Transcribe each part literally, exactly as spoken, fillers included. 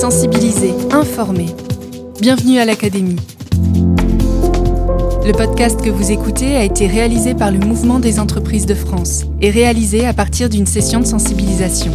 sensibiliser, informer. Bienvenue à l'Académie. Le podcast que vous écoutez a été réalisé par le Mouvement des entreprises de France et réalisé à partir d'une session de sensibilisation.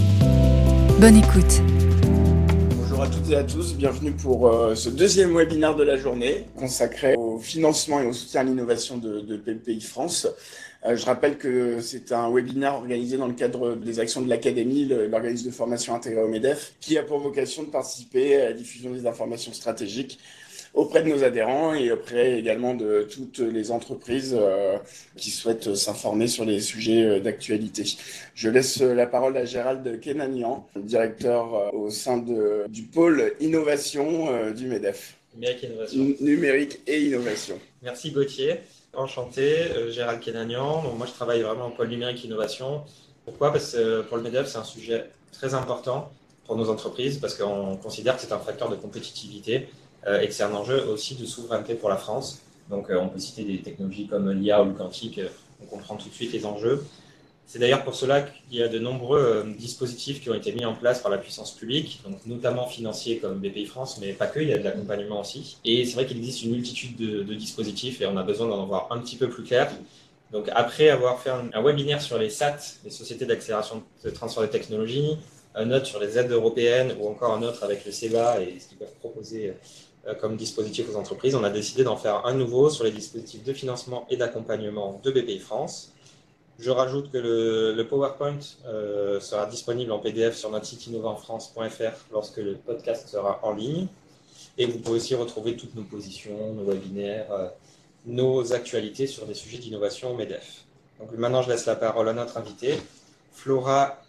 Bonne écoute. Bonjour à toutes et à tous, bienvenue pour euh, ce deuxième webinaire de la journée consacré au financement et au soutien à l'innovation de, de B P I France. Euh, je rappelle que c'est un webinaire organisé dans le cadre des actions de l'Académie, l'organisme de formation intégré au MEDEF, qui a pour vocation de participer à la diffusion des informations stratégiques auprès de nos adhérents et auprès également de toutes les entreprises euh, qui souhaitent s'informer sur les sujets d'actualité. Je laisse la parole à Gérald Kenanian, directeur euh, au sein de, du pôle innovation euh, du MEDEF. Numérique et innovation. N- numérique et innovation. Merci Gauthier. Enchanté, euh, Gérald Kenanian. Donc, moi, je travaille vraiment au pôle numérique et innovation. Pourquoi ? Parce que pour le MEDEF, c'est un sujet très important pour nos entreprises parce qu'on considère que c'est un facteur de compétitivité euh, et que c'est un enjeu aussi de souveraineté pour la France. Donc, euh, on peut citer des technologies comme l'I A ou le quantique, euh, on comprend tout de suite les enjeux. C'est d'ailleurs pour cela qu'il y a de nombreux euh, dispositifs qui ont été mis en place par la puissance publique, donc notamment financiers comme B P I France, mais pas que, il y a de l'accompagnement aussi. Et c'est vrai qu'il existe une multitude de, de dispositifs et on a besoin d'en voir un petit peu plus clair. Donc après avoir fait un, un webinaire sur les S A T, les sociétés d'accélération de transfert de technologies, un autre sur les aides européennes ou encore un autre avec le C E B A et ce qu'ils peuvent proposer euh, comme dispositif aux entreprises, on a décidé d'en faire un nouveau sur les dispositifs de financement et d'accompagnement de B P I France. Je rajoute que le, le PowerPoint euh, sera disponible en P D F sur notre site innovant france point f r lorsque le podcast sera en ligne. Et vous pouvez aussi retrouver toutes nos positions, nos webinaires, euh, nos actualités sur des sujets d'innovation au MEDEF. Donc maintenant, je laisse la parole à notre invitée, Flora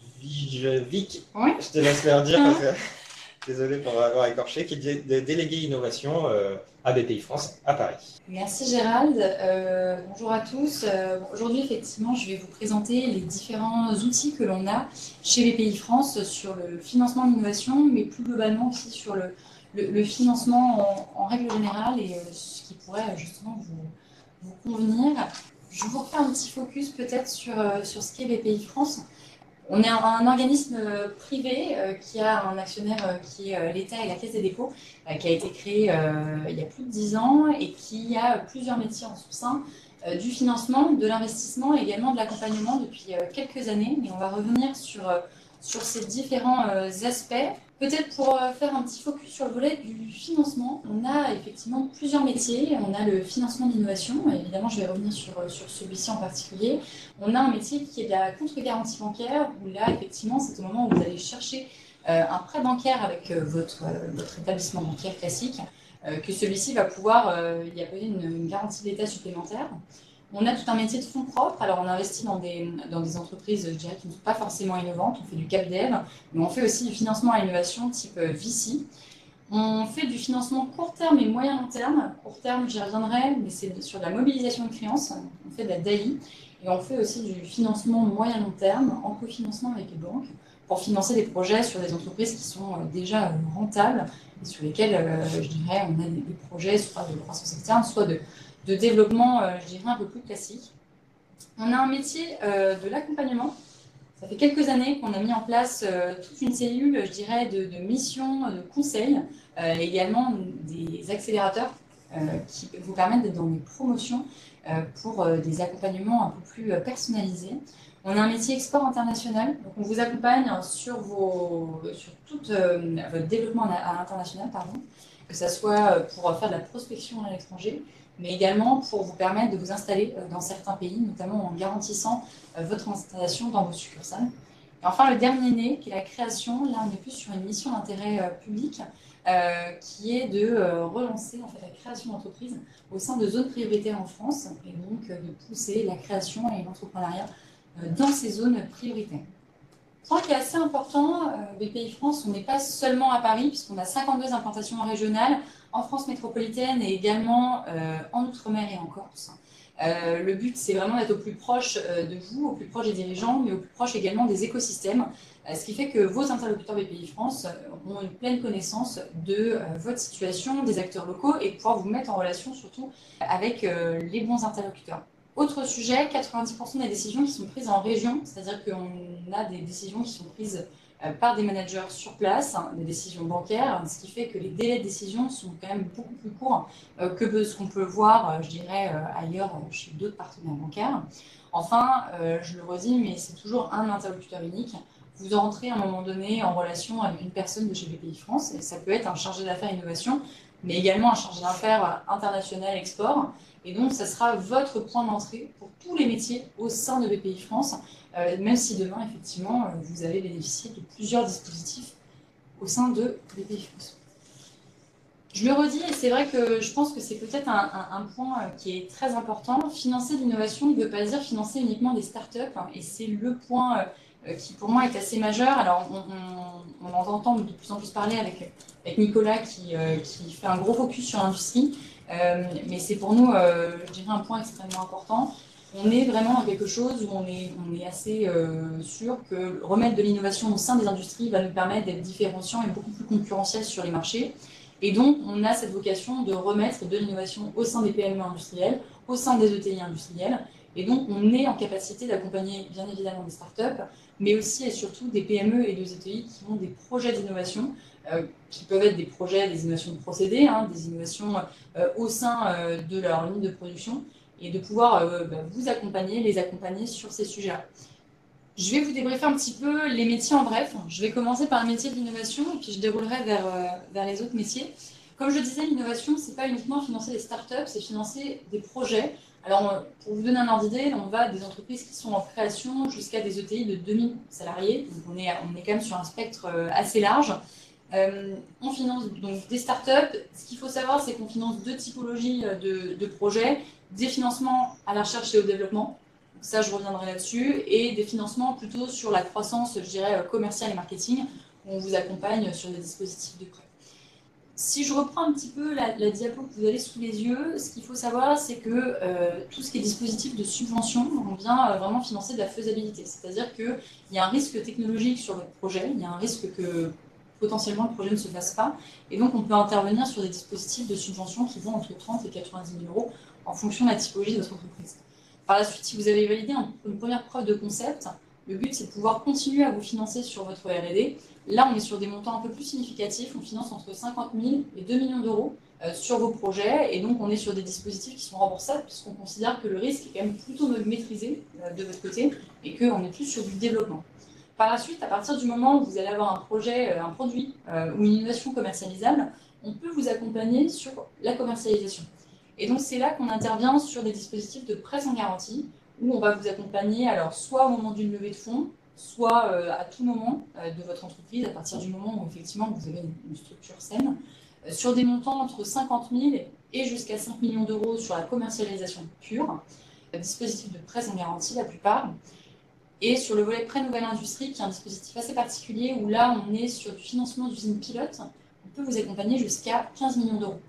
Vijevic. Oui. Je te laisse leur dire, parce que, désolé pour avoir écorché, qui est dé- déléguée innovation euh, à B P I France à Paris. Merci Gérald. Euh, bonjour à tous. Euh, aujourd'hui, effectivement, je vais vous présenter les différents outils que l'on a chez B P I France sur le financement de l'innovation, mais plus globalement aussi sur le, le, le financement en, en règle générale et euh, ce qui pourrait justement vous, vous convenir. Je vous refais un petit focus peut-être sur, euh, sur ce qu'est B P I France. On est un, un organisme privé euh, qui a un actionnaire euh, qui est euh, l'État et la Caisse des dépôts, euh, qui a été créé euh, il y a plus de dix ans et qui a plusieurs métiers en son sein, euh, du financement, de l'investissement et également de l'accompagnement depuis euh, quelques années. Et on va revenir sur, euh, sur ces différents euh, aspects. Peut-être pour euh, faire un petit focus sur le volet du financement, on a effectivement plusieurs métiers. On a le financement d'innovation, évidemment je vais revenir sur, sur celui-ci en particulier. On a un métier qui est de la contre-garantie bancaire, où là effectivement c'est au moment où vous allez chercher euh, un prêt bancaire avec euh, votre, euh, votre établissement bancaire classique, euh, que celui-ci va pouvoir euh, y apposer une, une garantie d'État supplémentaire. On a tout un métier de fonds propres. Alors, on investit dans des, dans des entreprises, je dirais, qui ne sont pas forcément innovantes. On fait du CapDev, mais on fait aussi du financement à l'innovation type V C. On fait du financement court terme et moyen long terme. Court terme, j'y reviendrai, mais c'est sur de la mobilisation de créances. On fait de la D A I. Et on fait aussi du financement moyen long terme en cofinancement avec les banques pour financer des projets sur des entreprises qui sont déjà rentables et sur lesquelles, je dirais, on a des projets soit de croissance externe, soit de de développement, euh, je dirais, un peu plus classique. On a un métier euh, de l'accompagnement. Ça fait quelques années qu'on a mis en place euh, toute une cellule, je dirais, de, de missions, de conseils, euh, et également des accélérateurs euh, qui vous permettent d'être dans des promotions euh, pour euh, des accompagnements un peu plus euh, personnalisés. On a un métier export international, donc on vous accompagne sur, vos, sur tout euh, votre développement à l'international, pardon, que ce soit pour faire de la prospection à l'étranger, mais également pour vous permettre de vous installer dans certains pays, notamment en garantissant votre installation dans vos succursales. Et enfin, le dernier né, qui est la création, là on est plus sur une mission d'intérêt public, euh, qui est de euh, relancer en fait, la création d'entreprises au sein de zones prioritaires en France, et donc euh, de pousser la création et l'entrepreneuriat euh, dans ces zones prioritaires. Point qui est assez important, euh, B P I France, on n'est pas seulement à Paris, puisqu'on a cinquante-deux implantations régionales en France métropolitaine et également euh, en Outre-mer et en Corse. Euh, le but, c'est vraiment d'être au plus proche euh, de vous, au plus proche des dirigeants, mais au plus proche également des écosystèmes, euh, ce qui fait que vos interlocuteurs B P I France ont une pleine connaissance de euh, votre situation, des acteurs locaux et pouvoir vous mettre en relation surtout avec euh, les bons interlocuteurs. Autre sujet, quatre-vingt-dix pour cent des décisions qui sont prises en région, c'est-à-dire qu'on a des décisions qui sont prises par des managers sur place, hein, des décisions bancaires, ce qui fait que les délais de décision sont quand même beaucoup plus courts euh, que ce qu'on peut voir, euh, je dirais, euh, ailleurs euh, chez d'autres partenaires bancaires. Enfin, euh, je le redis, mais c'est toujours un interlocuteur unique. Vous entrez à un moment donné en relation avec une personne de chez B P I France, et ça peut être un chargé d'affaires innovation, mais également un chargé d'affaires international export. Et donc, ça sera votre point d'entrée pour tous les métiers au sein de B P I France, euh, même si demain, effectivement, vous avez bénéficié de plusieurs dispositifs au sein de B P I France. Je le redis, et c'est vrai que je pense que c'est peut-être un, un, un point qui est très important. Financer l'innovation ne veut pas dire financer uniquement des startups, hein, et c'est le point qui, pour moi, est assez majeur. Alors, on, on, on entend de plus en plus parler avec, avec Nicolas qui, euh, qui fait un gros focus sur l'industrie. Euh, mais c'est pour nous, euh, je dirais, un point extrêmement important. On est vraiment dans quelque chose où on est, on est assez euh, sûr que remettre de l'innovation au sein des industries va nous permettre d'être différenciants et beaucoup plus concurrentiels sur les marchés. Et donc, on a cette vocation de remettre de l'innovation au sein des P M E industrielles, au sein des E T I industrielles. Et donc, on est en capacité d'accompagner, bien évidemment, des startups, mais aussi et surtout des P M E et des E T I qui ont des projets d'innovation, euh, qui peuvent être des projets, des innovations de procédés, hein, des innovations euh, au sein euh, de leur ligne de production, et de pouvoir euh, bah, vous accompagner, les accompagner sur ces sujets-là. Je vais vous débriefer un petit peu les métiers en bref. Je vais commencer par le métier de l'innovation, et puis je déroulerai vers, euh, vers les autres métiers. Comme je disais, l'innovation, ce n'est pas uniquement financer des startups, c'est financer des projets. Alors, pour vous donner un ordre d'idée, on va des entreprises qui sont en création jusqu'à des E T I de deux mille salariés. Donc, on est, on est quand même sur un spectre assez large. Euh, on finance donc des startups. Ce qu'il faut savoir, c'est qu'on finance deux typologies de, de projets. Des financements à la recherche et au développement. Donc ça, je reviendrai là-dessus. Et des financements plutôt sur la croissance, je dirais, commerciale et marketing, où on vous accompagne sur des dispositifs de prêt. Si je reprends un petit peu la, la diapo que vous avez sous les yeux, ce qu'il faut savoir, c'est que euh, tout ce qui est dispositif de subvention, on vient euh, vraiment financer de la faisabilité. C'est-à-dire qu'il y a un risque technologique sur votre projet, il y a un risque que potentiellement le projet ne se fasse pas, et donc on peut intervenir sur des dispositifs de subvention qui vont entre trente et quatre-vingt-dix mille euros en fonction de la typologie de votre entreprise. Par la suite, si vous avez validé une première preuve de concept, le but c'est de pouvoir continuer à vous financer sur votre R et D. Là, on est sur des montants un peu plus significatifs. On finance entre cinquante mille et deux millions d'euros euh, sur vos projets. Et donc, on est sur des dispositifs qui sont remboursables puisqu'on considère que le risque est quand même plutôt maîtrisé euh, de votre côté et qu'on est plus sur du développement. Par la suite, à partir du moment où vous allez avoir un projet, euh, un produit euh, ou une innovation commercialisable, on peut vous accompagner sur la commercialisation. Et donc, c'est là qu'on intervient sur des dispositifs de prêt sans garantie où on va vous accompagner alors soit au moment d'une levée de fonds, soit euh, à tout moment euh, de votre entreprise, à partir du moment où effectivement vous avez une, une structure saine, euh, sur des montants entre cinquante mille et jusqu'à cinq millions d'euros sur la commercialisation pure, euh, dispositif de prêt sans garantie la plupart, et sur le volet prêt nouvelle industrie, qui est un dispositif assez particulier où là on est sur du financement d'usines pilotes, on peut vous accompagner jusqu'à quinze millions d'euros.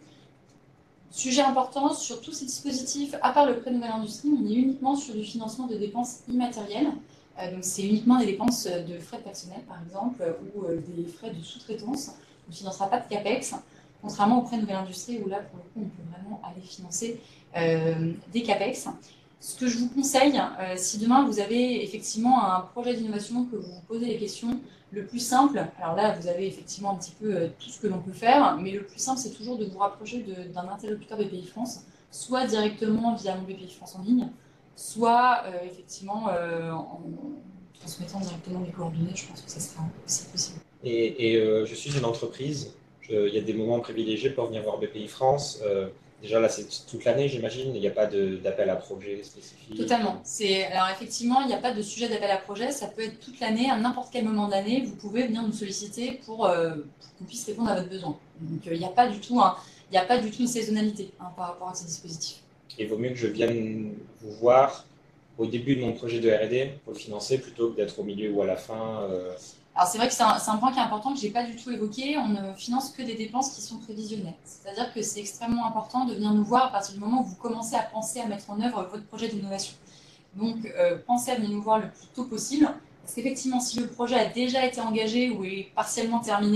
Sujet important, sur tous ces dispositifs, à part le prêt nouvelle industrie, on est uniquement sur du financement de dépenses immatérielles. Euh, donc c'est uniquement des dépenses de frais de personnel, par exemple, ou euh, des frais de sous-traitance. On ne financera pas de CAPEX, contrairement au prêt nouvelle industrie, où là, pour le coup, on peut vraiment aller financer euh, des CAPEX. Ce que je vous conseille, euh, si demain vous avez effectivement un projet d'innovation, que vous vous posez les questions, le plus simple, alors là vous avez effectivement un petit peu euh, tout ce que l'on peut faire, mais le plus simple c'est toujours de vous rapprocher d'un interlocuteur B P I France, soit directement via mon B P I France en ligne, soit euh, effectivement euh, en transmettant directement les coordonnées, je pense que ça sera aussi possible. Et, et euh, je suis une entreprise, je, il y a des moments privilégiés pour venir voir B P I France. Euh, Déjà, là, c'est toute l'année, j'imagine. Il n'y a pas d'appel à projet spécifique. Totalement. Alors, effectivement, il n'y a pas de sujet d'appel à projet. Ça peut être toute l'année, à n'importe quel moment d'année. Vous pouvez venir nous solliciter pour, euh, pour qu'on puisse répondre à votre besoin. Donc, il n'y a pas du tout, hein, il n'y a pas du tout une saisonnalité hein, par rapport à ces dispositifs. Il vaut mieux que je vienne vous voir au début de mon projet de R et D pour le financer plutôt que d'être au milieu ou à la fin. Euh... Alors, c'est vrai que c'est un, un point qui est important, que je n'ai pas du tout évoqué. On ne finance que des dépenses qui sont prévisionnelles. C'est-à-dire que c'est extrêmement important de venir nous voir à partir du moment où vous commencez à penser à mettre en œuvre votre projet d'innovation. Donc, euh, pensez à venir nous voir le plus tôt possible. Parce qu'effectivement, si le projet a déjà été engagé ou est partiellement terminé,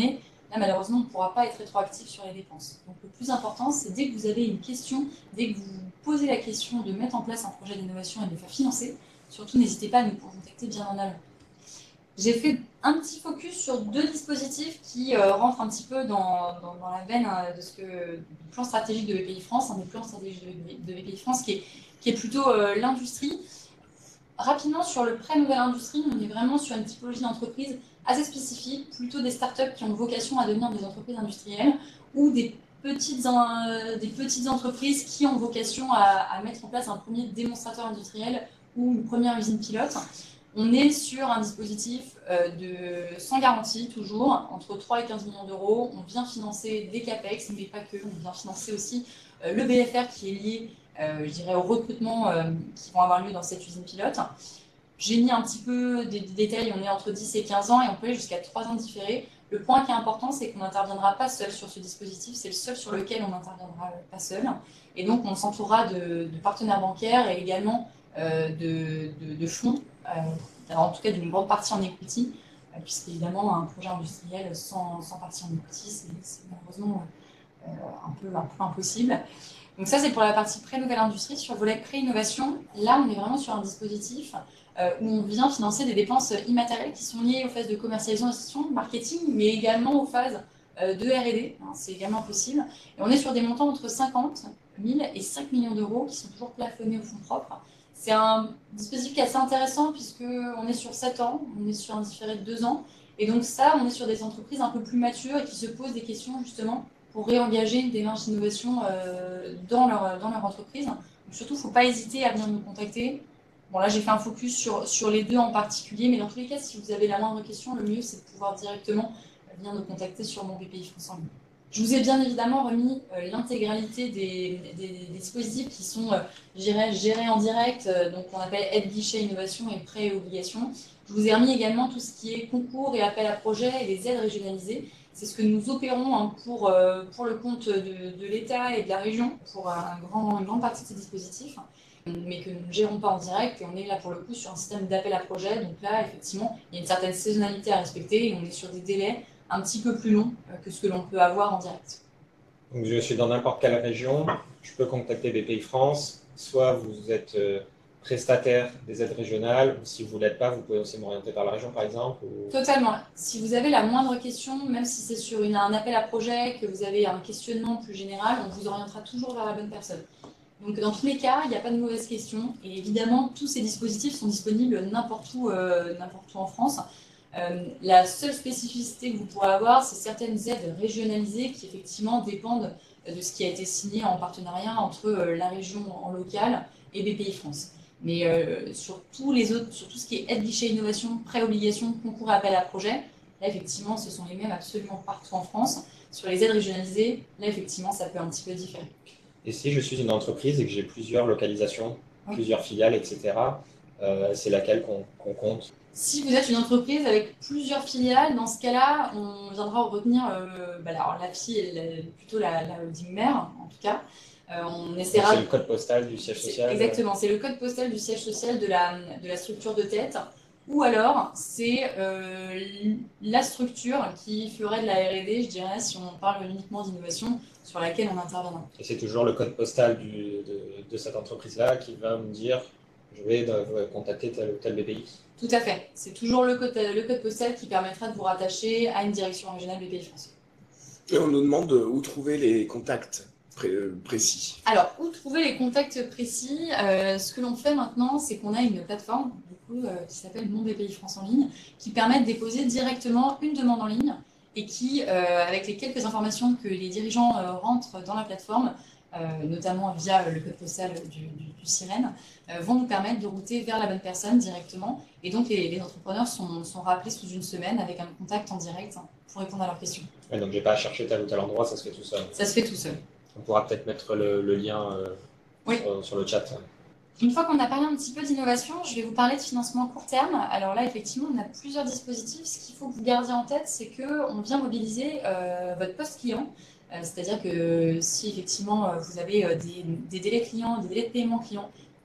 Là, malheureusement, on ne pourra pas être rétroactif sur les dépenses. Donc, le plus important, c'est dès que vous avez une question, dès que vous posez la question de mettre en place un projet d'innovation et de le faire financer, surtout n'hésitez pas à nous contacter bien en amont. J'ai fait un petit focus sur deux dispositifs qui euh, rentrent un petit peu dans, dans, dans la veine euh, de ce que, du plan stratégique de B P I France, un des plans stratégiques de, de B P I France qui est, qui est plutôt euh, l'industrie. Rapidement, sur le prêt nouvelle industrie, on est vraiment sur une typologie d'entreprise assez spécifique, plutôt des startups qui ont vocation à devenir des entreprises industrielles ou des petites, euh, des petites entreprises qui ont vocation à, à mettre en place un premier démonstrateur industriel ou une première usine pilote. On est sur un dispositif euh, de sans garantie, toujours, entre trois et quinze millions d'euros. On vient financer des CAPEX, mais pas que. On vient financer aussi euh, le B F R qui est lié, euh, je dirais, au recrutement euh, qui vont avoir lieu dans cette usine pilote. J'ai mis un petit peu des, des détails. On est entre dix et quinze ans et on peut aller jusqu'à trois ans différés. Le point qui est important, c'est qu'on n'interviendra pas seul sur ce dispositif. C'est le seul sur lequel on n'interviendra pas seul. Et donc, on s'entourera de, de partenaires bancaires et également euh, de, de, de fonds. Euh, en tout cas d'une grande partie en equity, euh, puisqu'évidemment un projet industriel sans, sans partie en equity, c'est malheureusement euh, un, peu, un peu impossible. Donc ça, c'est pour la partie pré-nouvelle industrie. Sur le volet pré-innovation, là, on est vraiment sur un dispositif euh, où on vient financer des dépenses immatérielles qui sont liées aux phases de commercialisation, marketing, mais également aux phases euh, de R et D. Hein, c'est également possible. Et on est sur des montants entre cinquante mille et cinq millions d'euros qui sont toujours plafonnés au fonds propre. C'est un dispositif qui est assez intéressant puisqu'on est sur sept ans, on est sur un différé de deux ans. Et donc ça, on est sur des entreprises un peu plus matures et qui se posent des questions justement pour réengager une démarche d'innovation euh, dans, leur, dans leur entreprise. Donc surtout, il ne faut pas hésiter à venir nous contacter. Bon là, j'ai fait un focus sur, sur les deux en particulier, mais dans tous les cas, si vous avez la moindre question, le mieux, c'est de pouvoir directement venir nous contacter sur mon B P I France en ligne. Je vous ai bien évidemment remis euh, l'intégralité des, des, des dispositifs qui sont euh, gérés en direct, euh, donc on appelle aide guichet innovation et prêts et obligations. Je vous ai remis également tout ce qui est concours et appel à projets et les aides régionalisées. C'est ce que nous opérons hein, pour, euh, pour le compte de, de l'État et de la région, pour un grand, une grande partie de ces dispositifs, mais que nous ne gérons pas en direct. Et on est là pour le coup sur un système d'appel à projets. Donc là, effectivement, il y a une certaine saisonnalité à respecter et on est sur des délais un petit peu plus long que ce que l'on peut avoir en direct. Donc, je suis dans n'importe quelle région, je peux contacter B P I France, soit vous êtes euh, prestataire des aides régionales, ou si vous ne l'êtes pas, vous pouvez aussi m'orienter vers la région par exemple ou... Totalement. Si vous avez la moindre question, même si c'est sur une, un appel à projet, que vous avez un questionnement plus général, on vous orientera toujours vers la bonne personne. Donc dans tous les cas, il n'y a pas de mauvaise question, et évidemment, tous ces dispositifs sont disponibles n'importe où, euh, n'importe où en France. Euh, la seule spécificité que vous pourrez avoir, c'est certaines aides régionalisées qui effectivement dépendent de ce qui a été signé en partenariat entre euh, la région en local et B P I France. Mais euh, sur tous les autres, sur tout ce qui est aide guichet innovation, prêt obligation, concours appel à projet, là effectivement ce sont les mêmes absolument partout en France. Sur les aides régionalisées, là effectivement ça peut un petit peu différer. Et si je suis une entreprise et que j'ai plusieurs localisations, oui. plusieurs filiales, et cetera, euh, c'est laquelle qu'on qu'on compte? Si vous êtes une entreprise avec plusieurs filiales, dans ce cas-là, on viendra retenir euh, bah, alors, la fille, plutôt la, la holding mère, en tout cas. Euh, on essaiera... C'est le code postal du siège social. Exactement, c'est le code postal du siège social de la, de la structure de tête. Ou alors, c'est euh, la structure qui ferait de la R et D, je dirais, si on parle uniquement d'innovation, sur laquelle on interviendra. Et c'est toujours le code postal du, de, de cette entreprise-là qui va me dire je vais contacter tel ou tel B P I. Tout à fait. C'est toujours le code, le code postal qui permettra de vous rattacher à une direction régionale B P I France. Et on nous demande où trouver les contacts pré précis. Alors, où trouver les contacts précis euh, Ce que l'on fait maintenant, c'est qu'on a une plateforme du coup, euh, qui s'appelle Mon B P I France en ligne, qui permet de déposer directement une demande en ligne et qui, euh, avec les quelques informations que les dirigeants euh, rentrent dans la plateforme, Euh, notamment via le code postal du, du, du Sirène, euh, vont nous permettre de router vers la bonne personne directement. Et donc, les, les entrepreneurs sont, sont rappelés sous une semaine avec un contact en direct pour répondre à leurs questions. Ouais, donc, je n'ai pas à chercher tel ou tel endroit, ça se fait tout seul. Ça se fait tout seul. On pourra peut-être mettre le, le lien euh, oui. sur, sur le chat. Une fois qu'on a parlé un petit peu d'innovation, je vais vous parler de financement court terme. Alors là, effectivement, on a plusieurs dispositifs. Ce qu'il faut que vous gardiez en tête, c'est qu'on vient mobiliser euh, votre poste client. C'est-à-dire que si effectivement vous avez des, des délais clients, des délais de paiement clients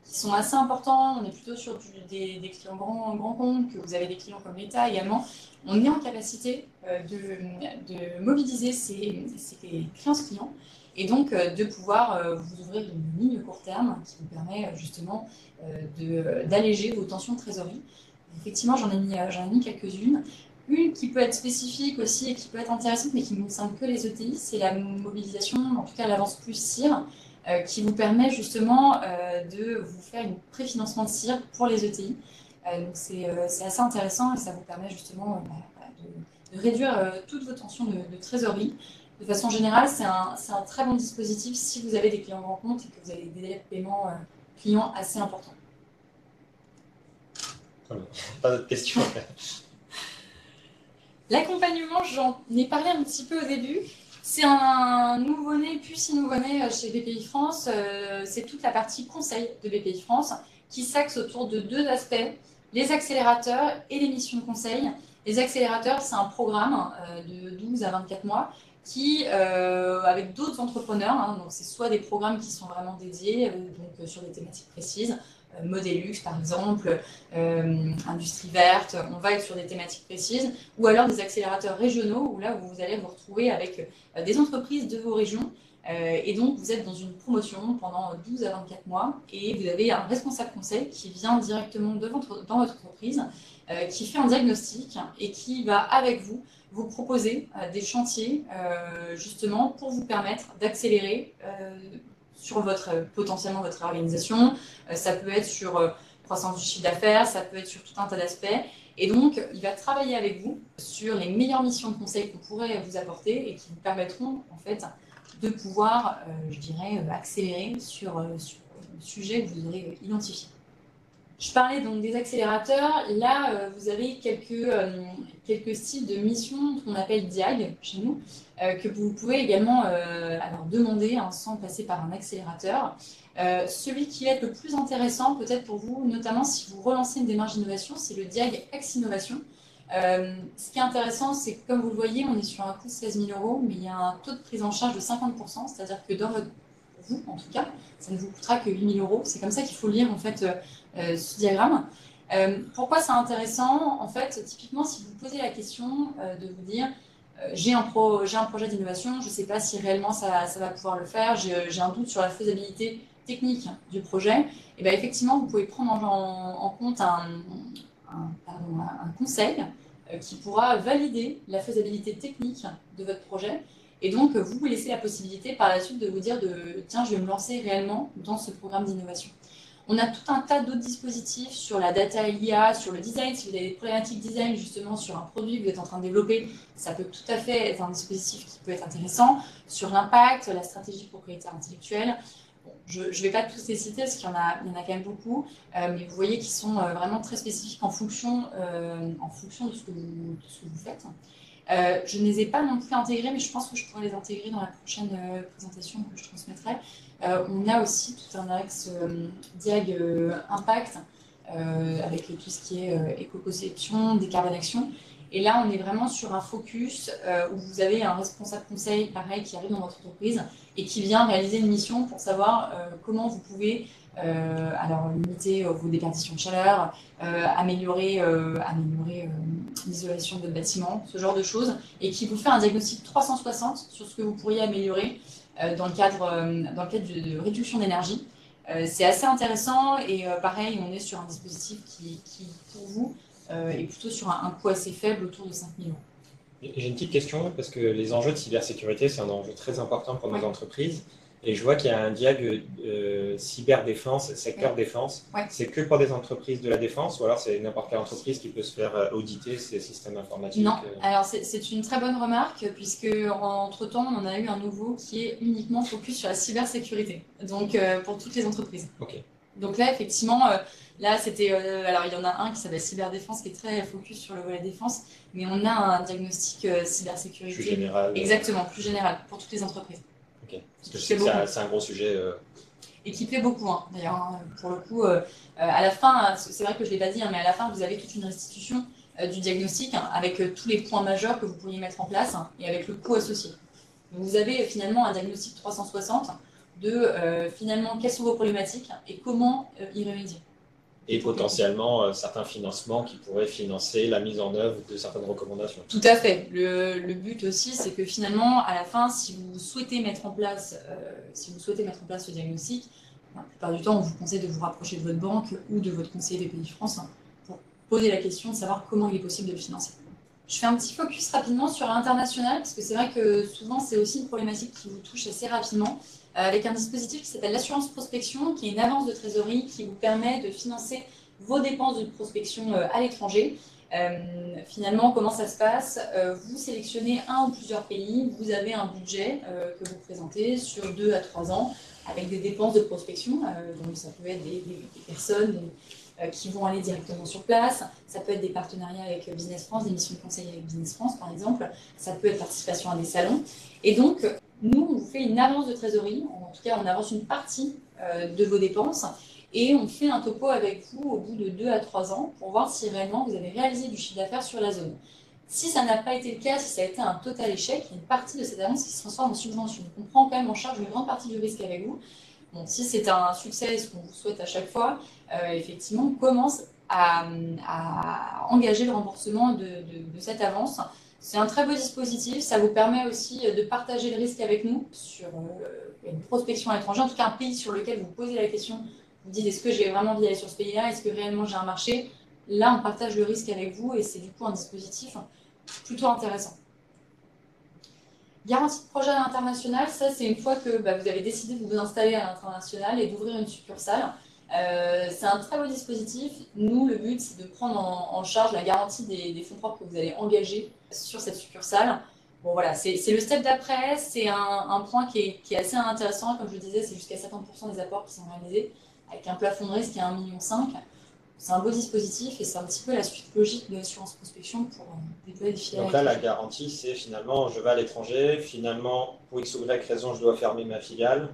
qui sont assez importants. On est plutôt sur du, des, des clients grands, grands comptes, que vous avez des clients comme l'État également. On est en capacité euh, de, de mobiliser ces, ces quinze clients et donc euh, de pouvoir euh, vous ouvrir une ligne court terme qui vous permet euh, justement euh, d'alléger vos tensions de trésorerie. Effectivement, j'en ai mis, j'en ai mis quelques-unes. Une qui peut être spécifique aussi et qui peut être intéressante, mais qui ne concerne que les E T I, c'est la mobilisation, en tout cas l'avance plus C I R, euh, qui vous permet justement euh, de vous faire une préfinancement de C I R pour les E T I. Euh, donc c'est euh, assez intéressant et ça vous permet justement euh, bah, de, de réduire euh, toutes vos tensions de, de trésorerie. De façon générale, c'est un, un très bon dispositif si vous avez des clients grands comptes et que vous avez des délais de paiement euh, clients assez importants. Pas d'autres questions. L'accompagnement, j'en ai parlé un petit peu au début. C'est un nouveau-né, puis si nouveau-né chez B P I France. Euh, c'est toute la partie conseil de B P I France qui s'axe autour de deux aspects, les accélérateurs et les missions de conseil. Les accélérateurs, c'est un programme euh, de douze à vingt-quatre mois qui, euh, avec d'autres entrepreneurs, hein, donc c'est soit des programmes qui sont vraiment dédiés euh, donc, euh, sur des thématiques précises, euh, Modélux par exemple, euh, industrie verte, on va être sur des thématiques précises, ou alors des accélérateurs régionaux où là vous allez vous retrouver avec euh, des entreprises de vos régions euh, et donc vous êtes dans une promotion pendant douze à vingt-quatre mois et vous avez un responsable conseil qui vient directement de votre, dans votre entreprise, euh, qui fait un diagnostic et qui va avec vous vous proposer euh, des chantiers euh, justement pour vous permettre d'accélérer euh, sur votre, euh, potentiellement votre organisation. Euh, ça peut être sur euh, croissance du chiffre d'affaires, ça peut être sur tout un tas d'aspects. Et donc, il va travailler avec vous sur les meilleures missions de conseil qu'on pourrait vous apporter et qui vous permettront en fait de pouvoir, euh, je dirais, accélérer sur, euh, sur le sujet que vous aurez identifié. Je parlais donc des accélérateurs. Là, euh, vous avez quelques, euh, quelques styles de missions qu'on appelle diag chez nous, euh, que vous pouvez également euh, alors demander hein, sans passer par un accélérateur. Euh, celui qui va être le plus intéressant peut-être pour vous, notamment si vous relancez une démarche d'innovation, c'est le diag ex-innovation. Euh, ce qui est intéressant, c'est que comme vous le voyez, on est sur un coût de seize mille euros, mais il y a un taux de prise en charge de cinquante pour cent, c'est-à-dire que dans votre, vous, en tout cas, ça ne vous coûtera que huit mille euros. C'est comme ça qu'il faut lire en fait euh, euh, ce diagramme. Euh, pourquoi c'est intéressant? En fait, typiquement, si vous posez la question euh, de vous dire euh, j'ai un, pro, j'ai un projet d'innovation, je ne sais pas si réellement ça, ça va pouvoir le faire, j'ai un doute sur la faisabilité technique du projet, et bien effectivement, vous pouvez prendre en, en, en compte un, un, pardon, un conseil euh, qui pourra valider la faisabilité technique de votre projet. Et donc, vous vous laissez la possibilité par la suite de vous dire de tiens, je vais me lancer réellement dans ce programme d'innovation. On a tout un tas d'autres dispositifs sur la data et l'I A, sur le design. Si vous avez des problématiques design justement sur un produit que vous êtes en train de développer, ça peut tout à fait être un dispositif qui peut être intéressant. Sur l'impact, la stratégie propriétaire intellectuelle. Bon, je ne vais pas tous les citer parce qu'il y en a, il y en a quand même beaucoup, euh, mais vous voyez qu'ils sont euh, vraiment très spécifiques en fonction, euh, en fonction de, ce que vous, de ce que vous faites. Euh, je ne les ai pas non plus intégrés, mais je pense que je pourrais les intégrer dans la prochaine euh, présentation que je transmettrai. Euh, on a aussi tout un axe euh, diag euh, impact euh, avec tout ce qui est euh, éco-conception, décarbonation. Et là, on est vraiment sur un focus euh, où vous avez un responsable conseil, pareil, qui arrive dans votre entreprise et qui vient réaliser une mission pour savoir euh, comment vous pouvez euh, alors, limiter euh, vos déperditions de chaleur, euh, améliorer, euh, améliorer euh, l'isolation de votre bâtiment, ce genre de choses, et qui vous fait un diagnostic trois cent soixante sur ce que vous pourriez améliorer euh, dans le cadre, euh, dans le cadre de, de réduction d'énergie. Euh, C'est assez intéressant et euh, pareil, on est sur un dispositif qui, qui pour vous, Euh, et plutôt sur un, un coût assez faible autour de cinq mille euros. J'ai une petite question parce que les enjeux de cybersécurité, c'est un enjeu très important pour nos ouais. entreprises. Et je vois qu'il y a un diag euh, cyberdéfense, secteur ouais. défense. Ouais. C'est que pour des entreprises de la défense ou alors c'est n'importe quelle entreprise qui peut se faire auditer ces systèmes informatiques? Non, alors c'est une très bonne remarque puisque entre-temps, on en a eu un nouveau qui est uniquement focus sur la cybersécurité, donc euh, pour toutes les entreprises. Okay. Donc là, effectivement, euh, là, c'était. Euh, alors, il y en a un qui s'appelle Cyberdéfense qui est très focus sur le volet défense, mais on a un diagnostic euh, cybersécurité. Plus général. Exactement, plus général pour toutes les entreprises. Ok. Parce que je sais que c'est un gros sujet. Euh... Et qui plaît beaucoup, hein, d'ailleurs. Hein, pour le coup, euh, à la fin, c'est vrai que je ne l'ai pas dit, hein, mais à la fin, vous avez toute une restitution euh, du diagnostic hein, avec euh, tous les points majeurs que vous pourriez mettre en place hein, et avec le coût associé. Donc, vous avez euh, finalement un diagnostic trois cent soixante. de euh, finalement quelles sont vos problématiques et comment euh, y remédier. Et potentiellement euh, certains financements qui pourraient financer la mise en œuvre de certaines recommandations. Tout à fait. Le, le but aussi, c'est que finalement, à la fin, si vous souhaitez mettre en place, euh, si vous souhaitez mettre en place ce diagnostic, la plupart du temps, on vous conseille de vous rapprocher de votre banque ou de votre conseiller B P I France pour poser la question de savoir comment il est possible de le financer. Je fais un petit focus rapidement sur l'international, parce que c'est vrai que souvent, c'est aussi une problématique qui vous touche assez rapidement, euh, avec un dispositif qui s'appelle l'assurance prospection, qui est une avance de trésorerie qui vous permet de financer vos dépenses de prospection euh, à l'étranger. Euh, finalement, comment ça se passe? euh, Vous sélectionnez un ou plusieurs pays, vous avez un budget euh, que vous présentez sur deux à trois ans, avec des dépenses de prospection, euh, donc ça peut être des, des, des personnes, des, qui vont aller directement sur place. Ça peut être des partenariats avec Business France, des missions de conseil avec Business France, par exemple. Ça peut être participation à des salons. Et donc, nous, on vous fait une avance de trésorerie. En tout cas, on avance une partie euh, de vos dépenses et on fait un topo avec vous au bout de deux à trois ans pour voir si réellement vous avez réalisé du chiffre d'affaires sur la zone. Si ça n'a pas été le cas, si ça a été un total échec, il y a une partie de cette avance qui se transforme en subvention. Donc, on prend quand même en charge une grande partie du risque avec vous. Bon, si c'est un succès, ce qu'on vous souhaite à chaque fois, euh, effectivement, on commence à, à engager le remboursement de, de, de cette avance. C'est un très beau dispositif, ça vous permet aussi de partager le risque avec nous sur euh, une prospection à l'étranger, en tout cas un pays sur lequel vous posez la question, vous dites est-ce que j'ai vraiment envie d'aller sur ce pays-là, est-ce que réellement j'ai un marché? Là, on partage le risque avec vous et c'est du coup un dispositif plutôt intéressant. Garantie de projet à l'international, ça c'est une fois que bah, vous avez décidé de vous installer à l'international et d'ouvrir une succursale. Euh, c'est un très beau dispositif. Nous, le but, c'est de prendre en, en charge la garantie des, des fonds propres que vous allez engager sur cette succursale. Bon voilà, c'est le step d'après, c'est un, un point qui est, qui est assez intéressant. Comme je le disais, c'est jusqu'à cinquante pour cent des apports qui sont réalisés, avec un plafond de risque qui est un virgule cinq million. C'est un beau dispositif et c'est un petit peu la suite logique de l'assurance prospection pour euh, déployer des filiales. Donc là, la garantie, c'est finalement, je vais à l'étranger, finalement, pour X ou Y raison, je dois fermer ma filiale.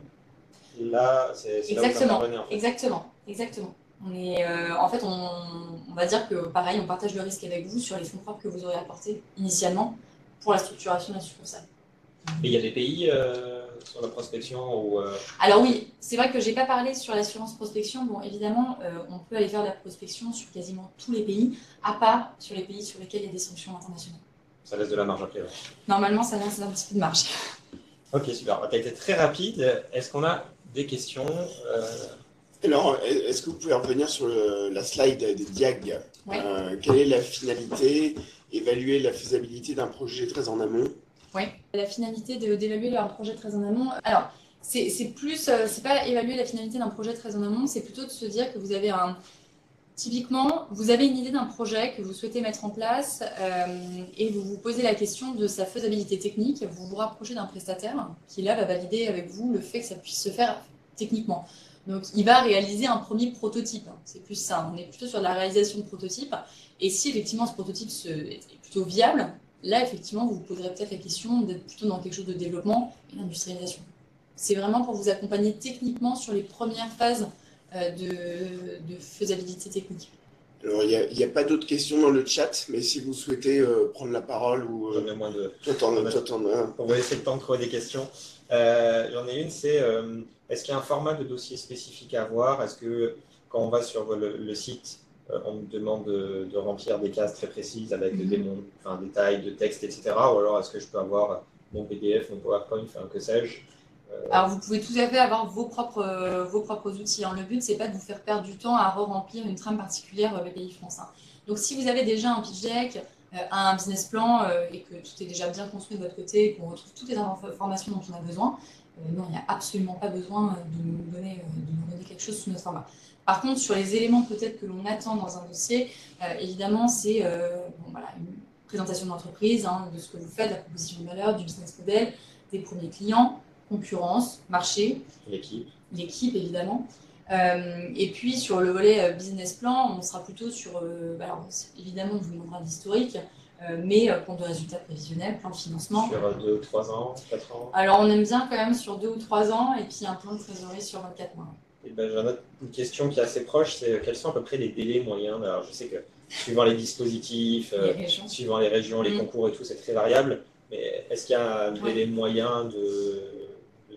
Là, c'est là où vous intervenez, en fait. Exactement, exactement. On est, euh, en fait, on, on va dire que pareil, on partage le risque avec vous sur les fonds propres que vous aurez apportés initialement pour la structuration de la succursale. Et il y a des pays euh, sur la prospection où… Euh... Alors oui, c'est vrai que je n'ai pas parlé sur l'assurance prospection. Bon, évidemment, euh, on peut aller faire de la prospection sur quasiment tous les pays, à part sur les pays sur lesquels il y a des sanctions internationales. Ça laisse de la marge après, ouais. Normalement, ça laisse un petit peu de marge. Ok, super. Tu as été très rapide. Est-ce qu'on a des questions? euh... Alors, est-ce que vous pouvez revenir sur le, la slide des diag? Ouais. euh, Quelle est la finalité? Évaluer la faisabilité d'un projet très en amont. Oui, la finalité d'évaluer un projet très en amont. Alors, c'est plus, euh, c'est pas évaluer la finalité d'un projet très en amont, c'est plutôt de se dire que vous avez un. Typiquement, vous avez une idée d'un projet que vous souhaitez mettre en place euh, et vous vous posez la question de sa faisabilité technique. Vous vous rapprochez d'un prestataire qui, là, va valider avec vous le fait que ça puisse se faire techniquement. Donc, il va réaliser un premier prototype. C'est plus ça. On est plutôt sur de la réalisation de prototype. Et si, effectivement, ce prototype se, est plutôt viable, là, effectivement, vous vous poserez peut-être la question d'être plutôt dans quelque chose de développement et d'industrialisation. C'est vraiment pour vous accompagner techniquement sur les premières phases euh, de, de faisabilité technique. Alors, il n'y a, a pas d'autres questions dans le chat, mais si vous souhaitez euh, prendre la parole ou… Euh, moins de... Toi, t'en as. On va essayer de temps de trouver des questions. Euh, J'en ai une, c'est euh, est-ce qu'il y a un format de dossier spécifique à avoir? Est-ce que quand on va sur le, le site, euh, on nous demande de, de remplir des cases très précises avec mm-hmm. des, enfin, des tailles de texte, et cetera. Ou alors est-ce que je peux avoir mon P D F, mon PowerPoint, enfin, que sais-je? euh... Alors vous pouvez tout à fait avoir vos propres, euh, vos propres outils. Hein. Le but, c'est pas de vous faire perdre du temps à re-remplir une trame particulière B P I France. Hein. Donc si vous avez déjà un pitch deck, euh, un business plan euh, et que tout est déjà bien construit de votre côté et qu'on retrouve toutes les informations dont on a besoin, euh, non, il n'y a absolument pas besoin de nous donner, euh, de nous donner quelque chose sous notre format. Par contre, sur les éléments peut-être que l'on attend dans un dossier, euh, évidemment, c'est euh, bon, voilà, une présentation de l'entreprise, hein, de ce que vous faites, la proposition de valeur, du business model, des premiers clients, concurrence, marché, l'équipe, l'équipe évidemment. Euh, et puis sur le volet euh, business plan, on sera plutôt sur, euh, bah, alors, évidemment, on vous demandera l'historique, euh, mais euh, compte de résultats prévisionnels, plan de financement. Sur deux ou trois ans, quatre ans. Alors on aime bien quand même sur deux ou trois ans, et puis un plan de trésorerie sur vingt-quatre mois. Et ben, j'en ai une question qui est assez proche, c'est quels sont à peu près les délais moyens? Alors je sais que suivant les dispositifs, les euh, régions. suivant les régions, les mmh. concours et tout, c'est très variable, mais est-ce qu'il y a un ouais. délai moyen de, de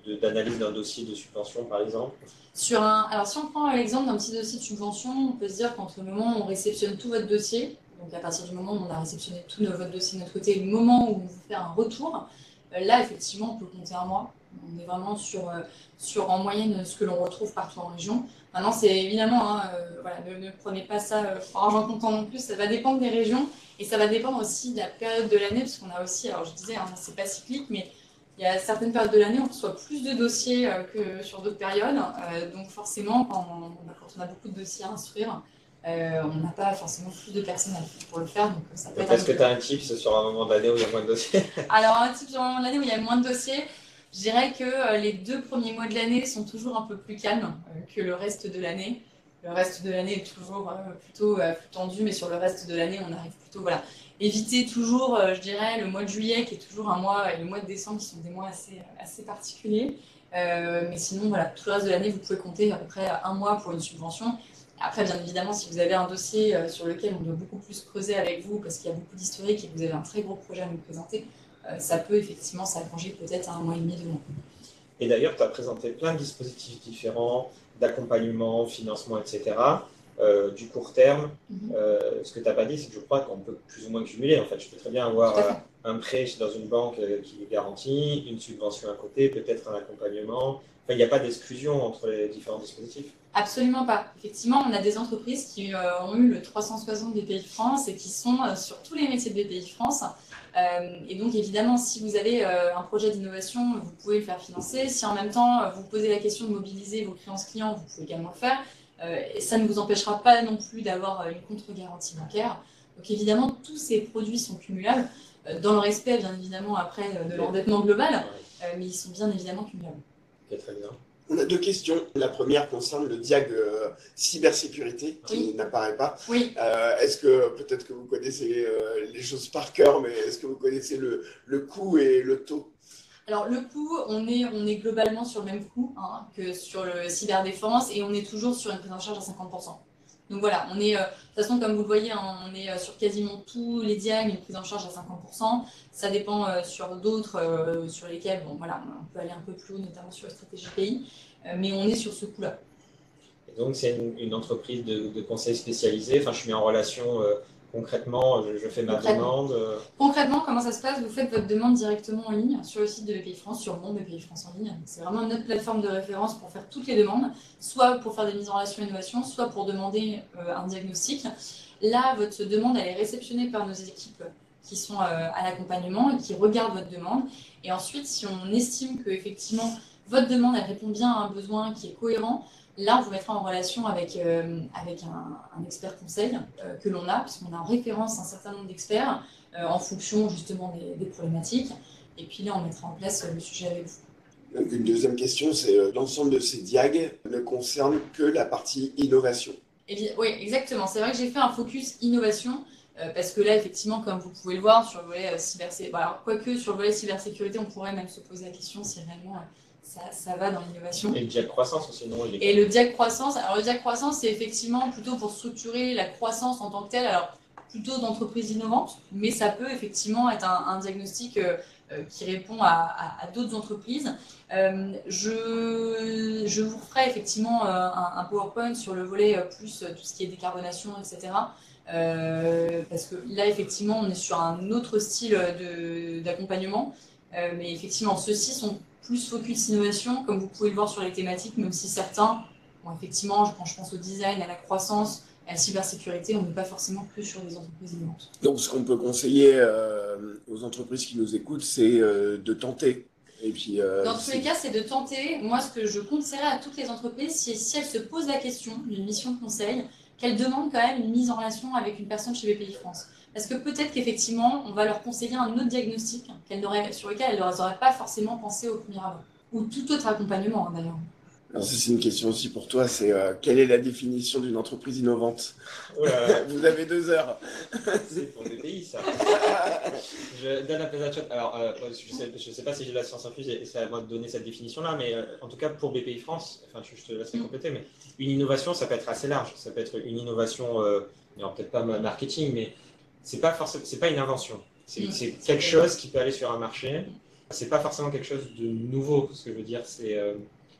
de, d'analyse d'un dossier de subvention, par exemple? Sur un, alors, si on prend l'exemple d'un petit dossier de subvention, on peut se dire qu'entre le moment où on réceptionne tout votre dossier, donc à partir du moment où on a réceptionné tout votre dossier de notre côté, et le moment où on vous fait un retour, euh, là, effectivement, on peut compter un mois. On est vraiment sur, euh, sur en moyenne ce que l'on retrouve partout en région. Maintenant, c'est évidemment, hein, euh, voilà, ne, ne prenez pas ça euh, pour argent comptant non plus, ça va dépendre des régions et ça va dépendre aussi de la période de l'année, parce qu'on a aussi, alors je disais, hein, c'est pas cyclique, mais il y a certaines périodes de l'année, on reçoit plus de dossiers euh, que sur d'autres périodes. Euh, donc forcément, quand on, quand on a beaucoup de dossiers à instruire, euh, on n'a pas forcément plus de personnel pour le faire. Donc ça peut être Est-ce que tu as un tips sur un moment de l'année où il y a moins de dossiers? Alors, un tips sur un moment de l'année où il y a moins de dossiers, je dirais que euh, les deux premiers mois de l'année sont toujours un peu plus calmes euh, que le reste de l'année. Le reste de l'année est toujours euh, plutôt euh, plus tendu, mais sur le reste de l'année, on arrive plutôt, voilà. Éviter toujours, euh, je dirais, le mois de juillet qui est toujours un mois, et le mois de décembre qui sont des mois assez, assez particuliers. Euh, mais sinon, voilà, tout le reste de l'année, vous pouvez compter à peu près un mois pour une subvention. Après, bien évidemment, si vous avez un dossier euh, sur lequel on doit beaucoup plus creuser avec vous parce qu'il y a beaucoup d'historique et que vous avez un très gros projet à nous présenter, euh, ça peut effectivement s'allonger peut-être à un mois et demi, deux mois. Et d'ailleurs, tu as présenté plein de dispositifs différents, d'accompagnement, financement, et cetera, euh, du court terme. Mm-hmm. euh, ce que tu n'as pas dit, c'est que je crois qu'on peut plus ou moins cumuler. En fait, je peux très bien avoir euh, un prêt dans une banque euh, qui est garanti, une subvention à côté, peut-être un accompagnement. Enfin, il n'y a pas d'exclusion entre les différents dispositifs. Absolument pas. Effectivement, on a des entreprises qui euh, ont eu le trois cent soixante B P I France et qui sont euh, sur tous les métiers de B P I France. Euh, et donc, évidemment, si vous avez euh, un projet d'innovation, vous pouvez le faire financer. Si en même temps, euh, vous posez la question de mobiliser vos créances clients, vous pouvez également le faire. Euh, et ça ne vous empêchera pas non plus d'avoir euh, une contre-garantie bancaire. Donc, évidemment, tous ces produits sont cumulables, euh, dans le respect, bien évidemment, après euh, de l'endettement global, euh, mais ils sont bien évidemment cumulables. Ok, très bien. On a deux questions. La première concerne le diag euh, cybersécurité qui oui. n'apparaît pas. Oui. Euh, est-ce que, peut-être que vous connaissez euh, les choses par cœur, mais est-ce que vous connaissez le, le coût et le taux? Alors le coût, on est, on est globalement sur le même coût hein, que sur le cyberdéfense et on est toujours sur une prise en charge à cinquante pour cent. Donc voilà, on est, euh, de toute façon, comme vous le voyez, hein, on est euh, sur quasiment tous les diags, une prise en charge à cinquante pour cent. Ça dépend euh, sur d'autres, euh, sur lesquels, bon voilà, on peut aller un peu plus haut, notamment sur la stratégie pays, euh, mais on est sur ce coût-là. Et donc c'est une, une entreprise de, de conseil spécialisé. Enfin, je suis mis en relation euh, concrètement, je, je fais ma demande. Euh... Concrètement, comment ça se passe? Vous faites votre demande directement en ligne sur le site de B P I France, sur mon B P I France en ligne. C'est vraiment notre plateforme de référence pour faire toutes les demandes, soit pour faire des mises en relation innovation, soit pour demander euh, un diagnostic. Là, votre demande, elle est réceptionnée par nos équipes qui sont euh, à l'accompagnement et qui regardent votre demande. Et ensuite, si on estime que effectivement votre demande, elle répond bien à un besoin qui est cohérent, là, on vous mettra en relation avec, euh, avec un, un expert conseil euh, que l'on a, puisqu'on a en référence un certain nombre d'experts euh, en fonction justement des, des problématiques. Et puis là, on mettra en place euh, le sujet avec vous. Donc, une deuxième question, c'est euh, l'ensemble de ces diags ne concerne que la partie innovation. Et bien, oui, exactement. C'est vrai que j'ai fait un focus innovation euh, parce que là, effectivement, comme vous pouvez le voir, sur le volet euh, cybersécurité, bon, alors quoique sur le volet cybersécurité, on pourrait même se poser la question si réellement euh, ça, ça va dans l'innovation. Et le diag croissance aussi, non? Et le diag croissance, alors le diag croissance, c'est effectivement plutôt pour structurer la croissance en tant que telle, alors plutôt d'entreprises innovantes, mais ça peut effectivement être un, un diagnostic euh, euh, qui répond à, à, à d'autres entreprises. Euh, je, je vous ferai effectivement euh, un, un PowerPoint sur le volet euh, plus euh, tout ce qui est décarbonation, et cetera. Euh, parce que là, effectivement, on est sur un autre style de, d'accompagnement, euh, mais effectivement, ceux-ci sont plus focus innovation, comme vous pouvez le voir sur les thématiques, même si certains, bon, effectivement, quand je pense au design, à la croissance, à la cybersécurité, on n'est pas forcément que sur les entreprises innovantes. Donc, ce qu'on peut conseiller euh, aux entreprises qui nous écoutent, c'est euh, de tenter. Et puis, euh, dans tous les cas, c'est de tenter. Moi, ce que je conseillerais à toutes les entreprises, c'est si elles se posent la question d'une mission de conseil, qu'elles demandent quand même une mise en relation avec une personne chez B P I France. Parce que peut-être qu'effectivement, on va leur conseiller un autre diagnostic qu'elles n'auraient, sur lequel elles n'auraient pas forcément pensé au premier abord. Ou tout autre accompagnement, hein, d'ailleurs. Alors, ça, c'est une question aussi pour toi, c'est euh, quelle est la définition d'une entreprise innovante? Voilà. Vous avez deux heures. C'est pour B P I, ça. Je donne la place à chat. Alors, euh, je ne sais, je sais pas si j'ai la science infuse et c'est à moi de donner cette définition-là, mais euh, en tout cas, pour B P I France, enfin, je, je te laisserai compléter, mais une innovation, ça peut être assez large. Ça peut être une innovation, euh, alors peut-être pas marketing, mais c'est pas forcément, c'est pas une invention. C'est, c'est quelque chose qui peut aller sur un marché C'est pas forcément quelque chose de nouveau, ce que je veux dire, c'est... Euh...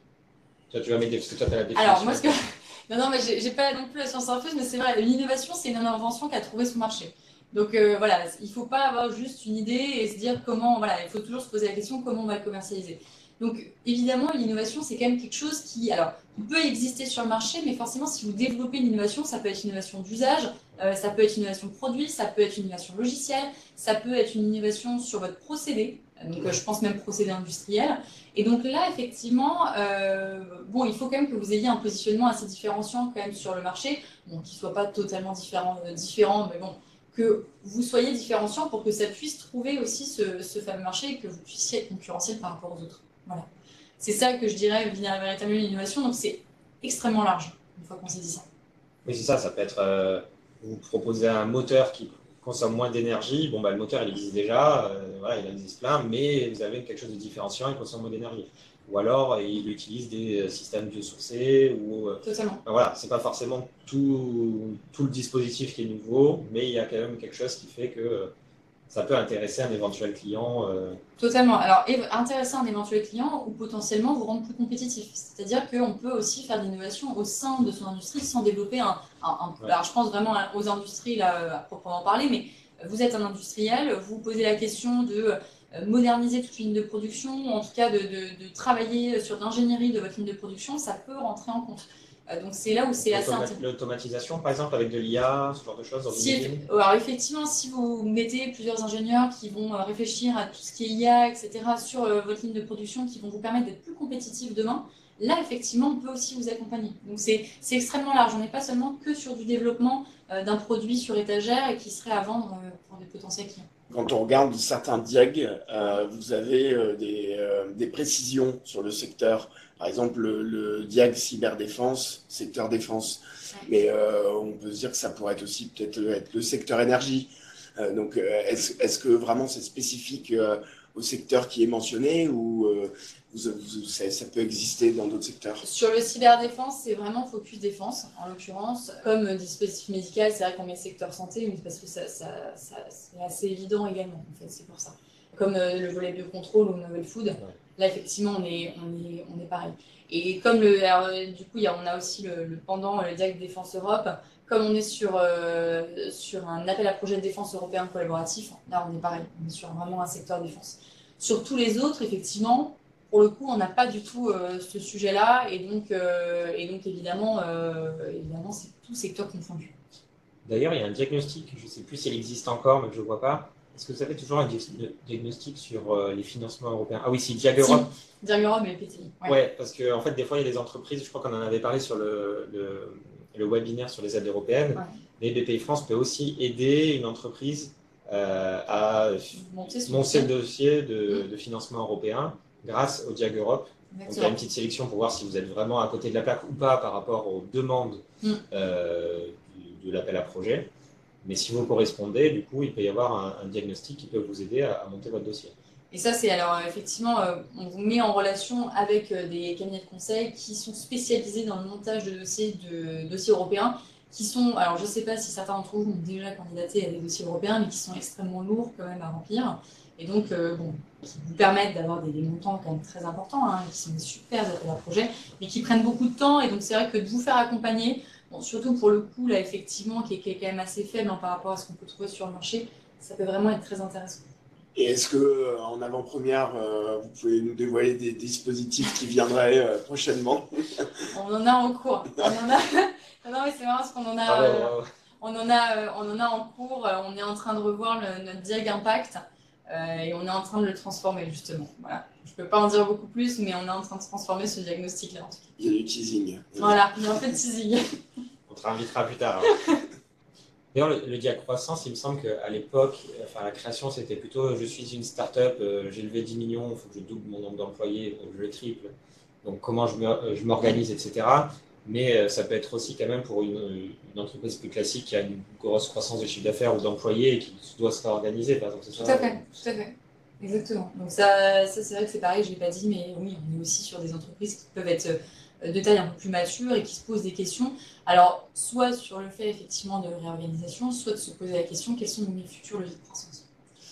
Toi, tu vas m'aider, parce que toi, tu as la définition. Alors, moi, ce que... Non, non, mais j'ai pas non plus la science infuse, mais c'est vrai, l'innovation, c'est une invention qui a trouvé son marché. Donc euh, voilà, il ne faut pas avoir juste une idée et se dire comment, voilà, il faut toujours se poser la question comment on va le commercialiser. Donc évidemment, l'innovation, c'est quand même quelque chose qui, alors, peut exister sur le marché, mais forcément, si vous développez une innovation, ça peut être une innovation d'usage, euh, ça peut être une innovation de produit, ça peut être une innovation logicielle, ça peut être une innovation sur votre procédé, donc euh, je pense même procédé industriel. Et donc là, effectivement, euh, bon, il faut quand même que vous ayez un positionnement assez différenciant quand même sur le marché, bon, qui ne soit pas totalement différent, euh, différent, mais bon, que vous soyez différenciant pour que ça puisse trouver aussi ce, ce fameux marché et que vous puissiez être concurrentiel par rapport aux autres. Voilà. C'est ça que je dirais véritablement l'innovation, donc c'est extrêmement large, une fois qu'on s'est dit ça. Oui, c'est ça, ça peut être, euh, vous proposez un moteur qui consomme moins d'énergie, bon, bah, le moteur, il existe déjà, euh, voilà, il existe plein, mais vous avez quelque chose de différenciant, il consomme moins d'énergie. Ou alors, il utilise des systèmes biosourcés, ou... Totalement. Ben voilà, c'est pas forcément tout, tout le dispositif qui est nouveau, mais il y a quand même quelque chose qui fait que ça peut intéresser un éventuel client. Euh... Totalement. Alors, intéresser un éventuel client ou potentiellement vous rendre plus compétitif. C'est-à-dire qu'on peut aussi faire de l'innovation au sein de son industrie sans développer un... un, un... Ouais. Alors, je pense vraiment aux industries, là, à proprement parler, mais vous êtes un industriel, vous vous posez la question de moderniser toute ligne de production, ou en tout cas de, de, de travailler sur l'ingénierie de votre ligne de production, ça peut rentrer en compte. Donc c'est là où c'est assez intéressant. L'automatisation, par exemple, avec de l'I A, ce genre de choses dans si, Alors effectivement, si vous mettez plusieurs ingénieurs qui vont réfléchir à tout ce qui est I A, et cetera, sur votre ligne de production, qui vont vous permettre d'être plus compétitif demain, là, effectivement, on peut aussi vous accompagner. Donc c'est extrêmement large. On n'est pas seulement que sur du développement d'un produit sur étagère et qui serait à vendre pour des potentiels clients. Quand on regarde certains diag, euh, vous avez euh, des, euh, des précisions sur le secteur. Par exemple, le, le diag cyberdéfense, secteur défense. Mais euh, on peut se dire que ça pourrait être aussi peut-être être le secteur énergie. Euh, donc, est-ce est-ce que vraiment c'est spécifique euh, au secteur qui est mentionné ou euh, vous, vous, ça, ça peut exister dans d'autres secteurs? Sur le cyberdéfense, c'est vraiment focus défense, en l'occurrence. Comme dispositif médical, c'est vrai qu'on met secteur santé, mais parce que ça, ça, ça, c'est assez évident également, en fait, c'est pour ça. Comme euh, le volet biocontrôle ou novel food, ouais. Là, effectivement, on est, on est, on est pareil. Et comme le, alors, du coup, y a, on a aussi le, le pendant, le diag Défense Europe, comme on est sur, euh, sur un appel à projet de défense européen collaboratif, là, on est pareil, on est sur vraiment un secteur défense. Sur tous les autres, effectivement, pour le coup, on n'a pas du tout euh, ce sujet-là, et donc, euh, et donc évidemment, euh, évidemment c'est tout secteur confondu. D'ailleurs, il y a un diagnostic, je ne sais plus s'il existe encore, mais que je ne vois pas. Est-ce que vous avez toujours un diagnostic sur euh, les financements européens? Ah oui, c'est Diag Europe. Si, Diag Europe et le P T I. Ouais, ouais, parce qu'en en fait, des fois, il y a des entreprises, je crois qu'on en avait parlé sur le, le, le webinaire sur les aides européennes, ouais. Mais B P I France peut aussi aider une entreprise euh, à monter, monter le dossier de, mmh. de financement européen grâce au Diag Europe. Donc, il y a une petite sélection pour voir si vous êtes vraiment à côté de la plaque ou pas par rapport aux demandes mmh. euh, de, de l'appel à projet. Mais si vous correspondez, du coup, il peut y avoir un, un diagnostic qui peut vous aider à, à monter votre dossier. Et ça, c'est alors effectivement, euh, on vous met en relation avec euh, des cabinets de conseil qui sont spécialisés dans le montage de dossiers, de dossiers européens, qui sont, alors je ne sais pas si certains d'entre vous ont déjà candidaté à des dossiers européens, mais qui sont extrêmement lourds quand même à remplir. Et donc, euh, bon, qui vous permettent d'avoir des, des montants quand même très importants, hein, qui sont des super appels à projet, mais qui prennent beaucoup de temps. Et donc, c'est vrai que de vous faire accompagner, bon, surtout pour le coût, là, effectivement, qui est, qui est quand même assez faible hein, par rapport à ce qu'on peut trouver sur le marché, ça peut vraiment être très intéressant. Et est-ce qu'en avant-première, euh, vous pouvez nous dévoiler des dispositifs qui viendraient euh, prochainement? On en a en cours. On en a... non, mais c'est marrant parce qu'on en a, euh, on en a, euh, on en a en cours. On est en train de revoir le, notre Diag Impact euh, et on est en train de le transformer, justement. Voilà. Je ne peux pas en dire beaucoup plus, mais on est en train de transformer ce diagnostic-là, en tout cas. Il y a du teasing. Voilà, il y a un peu de teasing. On te réinvitera plus tard. D'ailleurs, le, le Diag Croissance, il me semble qu'à l'époque, enfin, la création, c'était plutôt je suis une start-up, euh, j'ai levé dix millions, il faut que je double mon nombre d'employés, donc je le triple. Donc, comment je m'organise, et cetera. Mais euh, ça peut être aussi quand même pour une, une entreprise plus classique qui a une grosse croissance de chiffre d'affaires ou d'employés et qui doit se réorganiser, par exemple. Tout à fait, tout à fait. Exactement. Donc, ça, ça c'est vrai que c'est pareil, je ne l'ai pas dit, mais oui, on est aussi sur des entreprises qui peuvent être de taille un peu plus mature et qui se posent des questions. Alors, soit sur le fait effectivement de réorganisation, soit de se poser la question quels sont mes futurs leviers de croissance.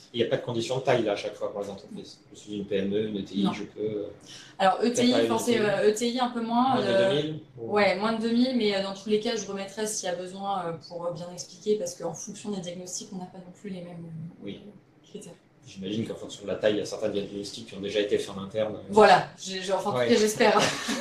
Il n'y a pas de condition de taille là à chaque fois pour les entreprises. Je suis une P M E, une E T I, Non. je peux. Alors E T I, Peut-être pas pensez, éviter. euh, E T I un peu moins. Moins de euh, deux mille ou- Ouais, moins de deux mille, mais euh, dans tous les cas, je remettrai s'il y a besoin euh, pour bien expliquer, parce qu'en fonction des diagnostics, on n'a pas non plus les mêmes euh, Oui. critères. J'imagine qu'en fonction de la taille, il y a certains diagnostics qui ont déjà été faits en interne. Voilà, j'ai, j'ai- enfin, en tout Ouais. cas, j'espère.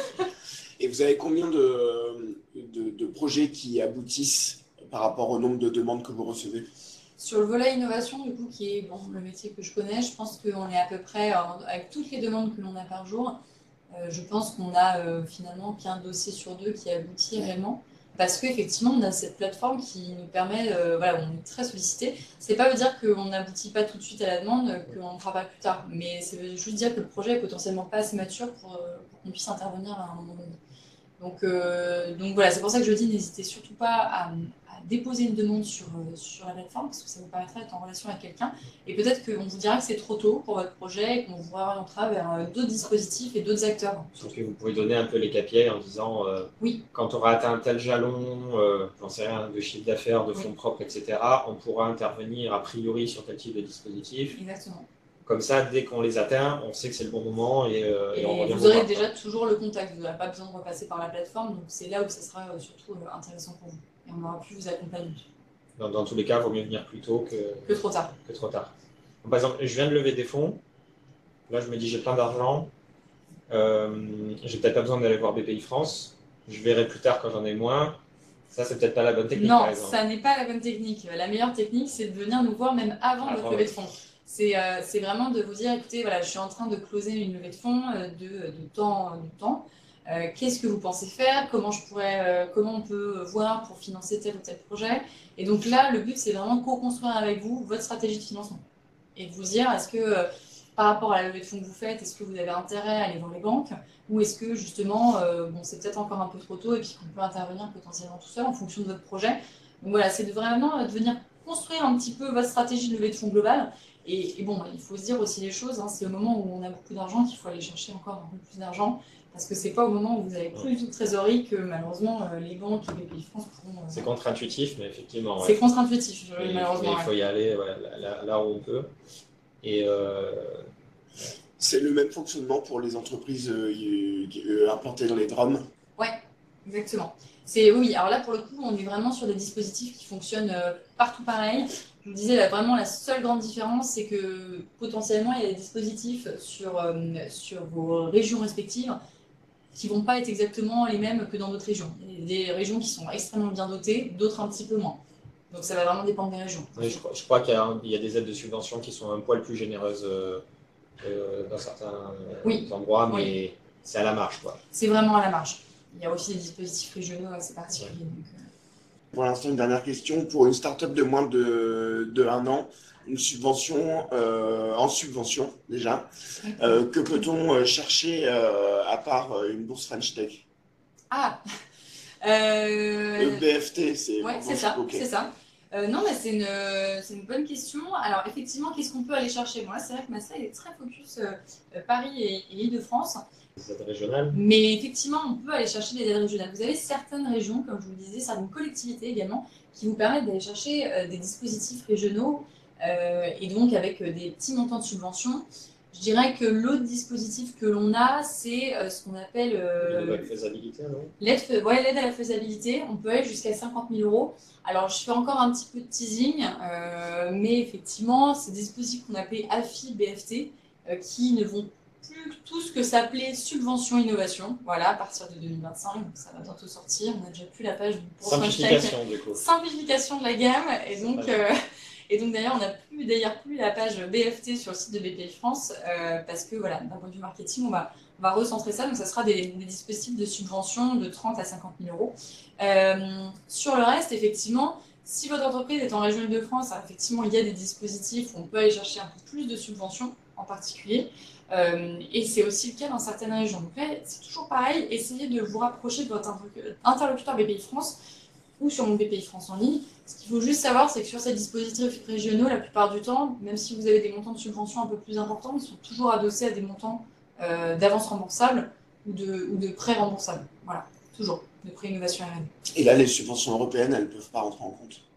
Et vous avez combien de, de, de projets qui aboutissent par rapport au nombre de demandes que vous recevez? Sur le volet innovation, du coup, qui est bon, le métier que je connais, je pense qu'on est à peu près, euh, avec toutes les demandes que l'on a par jour, euh, je pense qu'on a euh, finalement qu'un dossier sur deux qui aboutit réellement. Parce qu'effectivement, on a cette plateforme qui nous permet, euh, voilà, on est très sollicité. C'est pas veut dire qu'on n'aboutit pas tout de suite à la demande, qu'on ne fera pas plus tard. Mais c'est juste dire que le projet est potentiellement pas assez mature pour, euh, pour qu'on puisse intervenir à un moment donné. Donc, euh, donc voilà, c'est pour ça que je dis, n'hésitez surtout pas à, à déposer une demande sur, euh, sur la plateforme, parce que ça vous permettra d'être en relation avec quelqu'un. Et peut-être qu'on vous dira que c'est trop tôt pour votre projet et qu'on vous orientera vers euh, d'autres dispositifs et d'autres acteurs. Sauf que vous pouvez donner un peu les K P I en disant euh, Oui. quand on aura atteint un tel jalon, euh, j'en sais rien, de chiffre d'affaires, de fonds Oui. propres, et cetera, on pourra intervenir a priori sur tel type de dispositif. Exactement. Comme ça, dès qu'on les atteint, on sait que c'est le bon moment et, euh, et Et on revient vous vous aurez voir, déjà quoi. toujours le contact, vous n'aurez pas besoin de repasser par la plateforme, donc c'est là où ça sera euh, surtout euh, intéressant pour vous. Et on aura pu vous accompagner. Dans, dans tous les cas, il vaut mieux venir plus tôt que, Que trop tard. que trop tard. Donc, par exemple, je viens de lever des fonds. Là, je me dis, j'ai plein d'argent. Euh, j'ai peut-être pas besoin d'aller voir B P I France. Je verrai plus tard quand j'en ai moins. Ça, c'est peut-être pas la bonne technique, Non, par exemple. ça n'est pas la bonne technique. La meilleure technique, c'est de venir nous voir même avant Avant, votre levée de ouais. fonds. C'est euh, c'est vraiment de vous dire, écoutez, voilà, je suis en train de closer une levée de fonds euh, de, de temps. De temps. Euh, Qu'est-ce que vous pensez faire? Comment je pourrais, euh, comment on peut voir pour financer tel ou tel projet? Et donc là, le but, c'est vraiment de co-construire avec vous votre stratégie de financement. Et de vous dire, est-ce que euh, par rapport à la levée de fonds que vous faites, est-ce que vous avez intérêt à aller voir les banques? Ou est-ce que justement, euh, bon, c'est peut-être encore un peu trop tôt et puis qu'on peut intervenir potentiellement tout seul en fonction de votre projet? Donc voilà, c'est de vraiment euh, de venir construire un petit peu votre stratégie de levée de fonds globale. Et, et bon, il faut se dire aussi les choses, hein, c'est au moment où on a beaucoup d'argent qu'il faut aller chercher encore un peu plus d'argent. Parce que c'est pas au moment où vous avez plus de trésorerie que malheureusement euh, les banques et B P I France pourront. Euh, C'est contre-intuitif, mais effectivement. c'est Ouais. contre-intuitif, Mais, malheureusement. mais il faut y aller ouais, là, là, là où on peut. Et euh, C'est le même fonctionnement pour les entreprises euh, euh, implantées dans les D R O M? Ouais, exactement. C'est oui. Alors là, pour le coup, on est vraiment sur des dispositifs qui fonctionnent euh, partout pareil. Je vous disais, là, vraiment, la seule grande différence, c'est que potentiellement, il y a des dispositifs sur, euh, sur vos régions respectives qui vont pas être exactement les mêmes que dans d'autres régions. Il y a des régions qui sont extrêmement bien dotées, d'autres un petit peu moins. Donc ça va vraiment dépendre des régions. oui, je, crois- je crois qu'il y, a un- il y a des aides de subvention qui sont un poil plus généreuses euh, euh, dans certains euh, Oui. endroits, mais Oui. c'est à la marge, quoi. C'est vraiment à la marge. Il y a aussi des dispositifs régionaux assez particuliers. Donc, euh, Pour l'instant, une dernière question. Pour une start-up de moins de, de un an, une subvention, euh, en subvention déjà, euh, que peut-on euh, chercher euh, à part euh, une bourse French Tech? Ah euh... Le B F T, c'est Ouais, c'est ça, ok. c'est ça. Euh, non, mais c'est une, c'est une bonne question. Alors, effectivement, qu'est-ce qu'on peut aller chercher? Bon, là, c'est vrai que ma salle est très focus euh, Paris et, et Île-de-France. Les aides régionales. Mais effectivement, on peut aller chercher des aides régionales. Vous avez certaines régions, comme je vous le disais, certaines collectivités également, qui vous permettent d'aller chercher euh, des dispositifs régionaux euh, et donc avec euh, des petits montants de subventions. Je dirais que l'autre dispositif que l'on a, c'est euh, ce qu'on appelle euh, Le bac faisabilité, non? l'aide fa- ouais, l'aide à la faisabilité. On peut aller jusqu'à cinquante mille euros. Alors, je fais encore un petit peu de teasing, euh, mais effectivement, c'est des dispositifs qu'on appelait A F I, B F T, euh, qui ne vont plus tous que s'appeler subvention innovation. Voilà, à partir de deux mille vingt-cinq, donc ça va bientôt sortir. On a déjà plus la page pour Simplification, du coup. simplification de la gamme. Et donc, Ouais. euh, et donc d'ailleurs, on n'a plus d'ailleurs plus la page B F T sur le site de B P I France euh, parce que voilà, d'un point de vue marketing, on va on va recentrer ça. Donc, ça sera des, des dispositifs de subvention de trente à cinquante mille euros. Euh, sur le reste, effectivement, si votre entreprise est en région Île-de-France, alors, effectivement, il y a des dispositifs où on peut aller chercher un peu plus de subventions en particulier. Euh, et c'est aussi le cas dans certaines régions. Donc là, c'est toujours pareil, essayez de vous rapprocher de votre interlocuteur B P I France ou sur mon B P I France en ligne. Ce qu'il faut juste savoir, c'est que sur ces dispositifs régionaux, la plupart du temps, même si vous avez des montants de subvention un peu plus importants, ils sont toujours adossés à des montants euh, d'avance remboursable ou de, ou de prêts remboursables. Voilà, toujours, de prêts innovation R and D. Et là, les subventions européennes, elles ne peuvent pas rentrer en compte.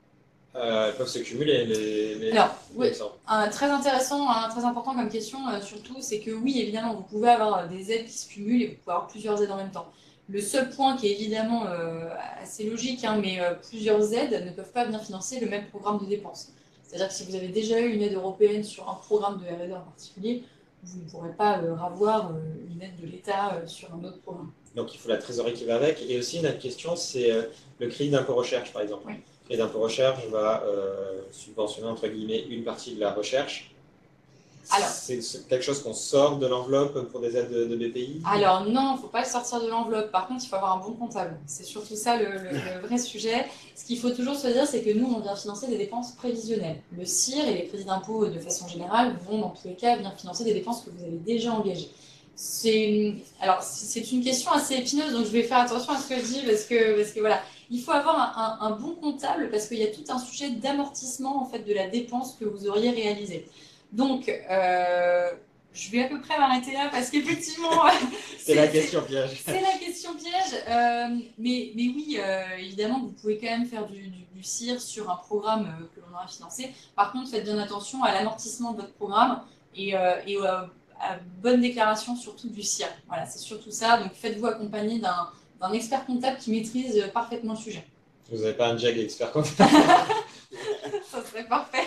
euh, peuvent se cumuler les, les, Alors, oui, les sortes. un, très intéressant, un, très important comme question, euh, surtout, c'est que oui, évidemment, vous pouvez avoir des aides qui se cumulent et vous pouvez avoir plusieurs aides en même temps. Le seul point qui est évidemment euh, assez logique, hein, mais euh, plusieurs aides ne peuvent pas venir financer le même programme de dépenses. C'est-à-dire que si vous avez déjà eu une aide européenne sur un programme de R et D en particulier, vous ne pourrez pas euh, avoir euh, une aide de l'État euh, sur un autre programme. Donc il faut la trésorerie qui va avec. Et aussi, une autre question, c'est euh, le crédit d'impôt recherche, par exemple. Oui. Le crédit d'impôt recherche va euh, subventionner, entre guillemets, une partie de la recherche. Alors, c'est quelque chose qu'on sort de l'enveloppe pour des aides de, de B P I? Alors non, il ne faut pas le sortir de l'enveloppe. Par contre, il faut avoir un bon comptable. C'est surtout ça le, le, le vrai sujet. Ce qu'il faut toujours se dire, c'est que nous, on vient financer des dépenses prévisionnelles. Le C I R et les crédits d'impôt, de façon générale, vont dans tous les cas venir financer des dépenses que vous avez déjà engagées. C'est alors c'est une question assez épineuse, donc je vais faire attention à ce que je dis parce que parce que voilà, il faut avoir un, un, un bon comptable parce qu'il y a tout un sujet d'amortissement en fait de la dépense que vous auriez réalisée. Donc euh, je vais à peu près m'arrêter là parce qu'effectivement c'est la question piège. C'est la question piège, euh, mais mais oui, euh, évidemment vous pouvez quand même faire du, du, du C I R sur un programme euh, que l'on aura financé. Par contre, faites bien attention à l'amortissement de votre programme et euh, et euh, à bonne déclaration surtout du C I R. Voilà, c'est surtout ça. Donc faites-vous accompagner d'un d'un expert comptable qui maîtrise parfaitement le sujet. Vous n'avez pas un jag expert comptable? Ça serait parfait.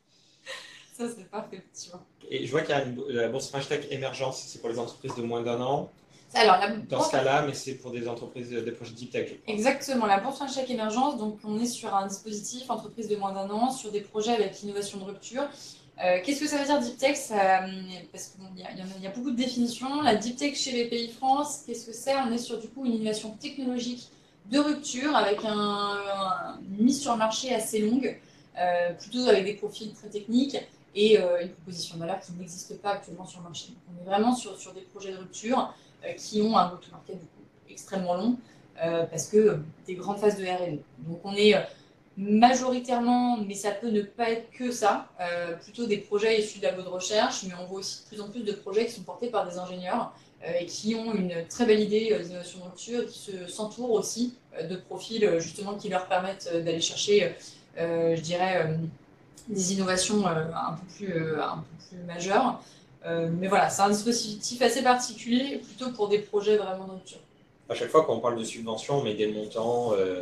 Ça serait parfait, effectivement. Et je vois qu'il y a une, la bourse French Tech Émergence, c'est pour les entreprises de moins d'un an. Alors, la Dans ce cas-là, mais c'est pour des entreprises, des projets Deep Tech, je crois. Exactement, la bourse French Tech Émergence, donc on est sur un dispositif entreprise de moins d'un an, sur des projets avec l'innovation de rupture. Euh, Qu'est-ce que ça veut dire Deep Tech? ça, Parce qu'il bon, y, y, y a beaucoup de définitions. La Deep Tech chez B P I France, qu'est-ce que c'est? On est sur du coup une innovation technologique de rupture avec un, un, une mise sur le marché assez longue, euh, plutôt avec des profils très techniques et euh, une proposition de valeur qui n'existe pas actuellement sur le marché. Donc, on est vraiment sur, sur des projets de rupture euh, qui ont un go-to-market du coup extrêmement long euh, parce que euh, des grandes phases de R et D. Donc on est euh, majoritairement, mais ça peut ne pas être que ça, euh, plutôt des projets issus de labos de recherche, mais on voit aussi de plus en plus de projets qui sont portés par des ingénieurs euh, et qui ont une très belle idée euh, d'innovation de rupture et qui se, s'entourent aussi euh, de profils euh, justement qui leur permettent euh, d'aller chercher, euh, je dirais, euh, des innovations euh, un peu plus, euh, un peu plus majeures. Euh, mais voilà, c'est un dispositif assez particulier, plutôt pour des projets vraiment de rupture. À chaque fois qu'on parle de subventions, on met des montants euh,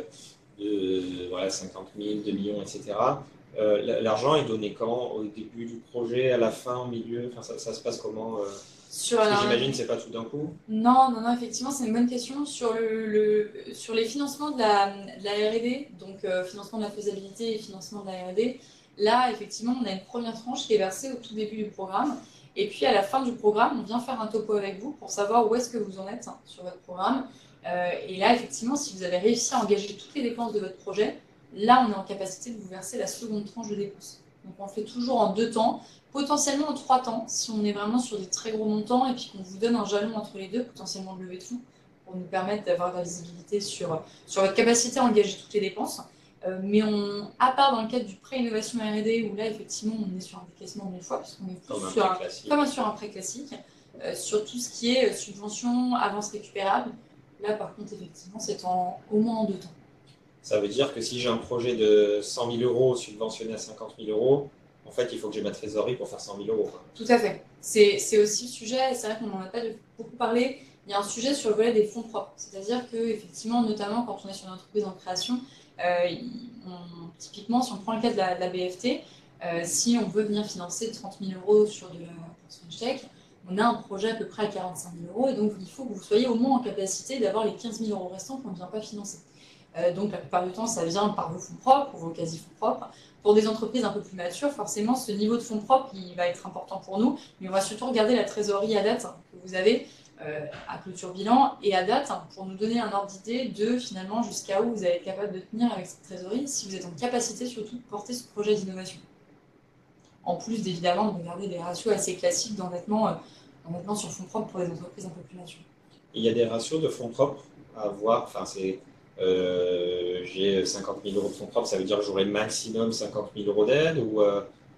de voilà, cinquante mille, deux millions, et cetera. Euh, L'argent est donné quand? Au début du projet, à la fin, au milieu? Enfin, ça, ça se passe comment euh... Sur Parce la... que j'imagine que ce n'est pas tout d'un coup. Non, non, non, effectivement, c'est une bonne question. Sur, le, le, sur les financements de la, de la R et D, donc euh, financement de la faisabilité et financement de la R et D, là, effectivement, on a une première tranche qui est versée au tout début du programme. Et puis, à la fin du programme, on vient faire un topo avec vous pour savoir où est-ce que vous en êtes hein, sur votre programme. Euh, et là, effectivement, si vous avez réussi à engager toutes les dépenses de votre projet, là, on est en capacité de vous verser la seconde tranche de dépenses. Donc, on le fait toujours en deux temps, potentiellement en trois temps, si on est vraiment sur des très gros montants et puis qu'on vous donne un jalon entre les deux, potentiellement de levée de fonds, pour nous permettre d'avoir de la visibilité sur, sur votre capacité à engager toutes les dépenses. Euh, mais on, à part dans le cadre du prêt innovation R et D, où là, effectivement, on est sur un décaissement mille fois, puisqu'on est comme sur un, comme sur un prêt classique, euh, sur tout ce qui est subvention, avance récupérable. Là, par contre, effectivement, c'est en, au moins en deux temps. Ça veut dire que si j'ai un projet de cent mille euros subventionné à cinquante mille euros, en fait, il faut que j'ai ma trésorerie pour faire cent mille euros. Quoi. Tout à fait. C'est aussi le sujet, c'est vrai qu'on n'en a pas beaucoup parlé, il y a un sujet sur le volet des fonds propres. C'est-à-dire qu'effectivement, notamment quand on est sur une entreprise en création, euh, on, typiquement, si on prend le cas de la, de la B F T, euh, si on veut venir financer trente mille euros sur de la French Tech, on a un projet à peu près à quarante-cinq mille euros, et donc il faut que vous soyez au moins en capacité d'avoir les quinze mille euros restants qu'on ne vient pas financer. Euh, donc la plupart du temps, ça vient par vos fonds propres ou vos quasi-fonds propres. Pour des entreprises un peu plus matures, forcément, ce niveau de fonds propres, il va être important pour nous, mais on va surtout regarder la trésorerie à date que vous avez euh, à clôture bilan et à date pour nous donner un ordre d'idée de finalement jusqu'à où vous allez être capable de tenir avec cette trésorerie si vous êtes en capacité surtout de porter ce projet d'innovation. En plus d'évidemment de regarder des ratios assez classiques d'endettement euh, sur fonds propres pour les entreprises un peu plus matures. Il y a des ratios de fonds propres à avoir, enfin c'est euh, j'ai cinquante mille euros de fonds propres, ça veut dire que j'aurai maximum cinquante mille euros d'aide ou euh,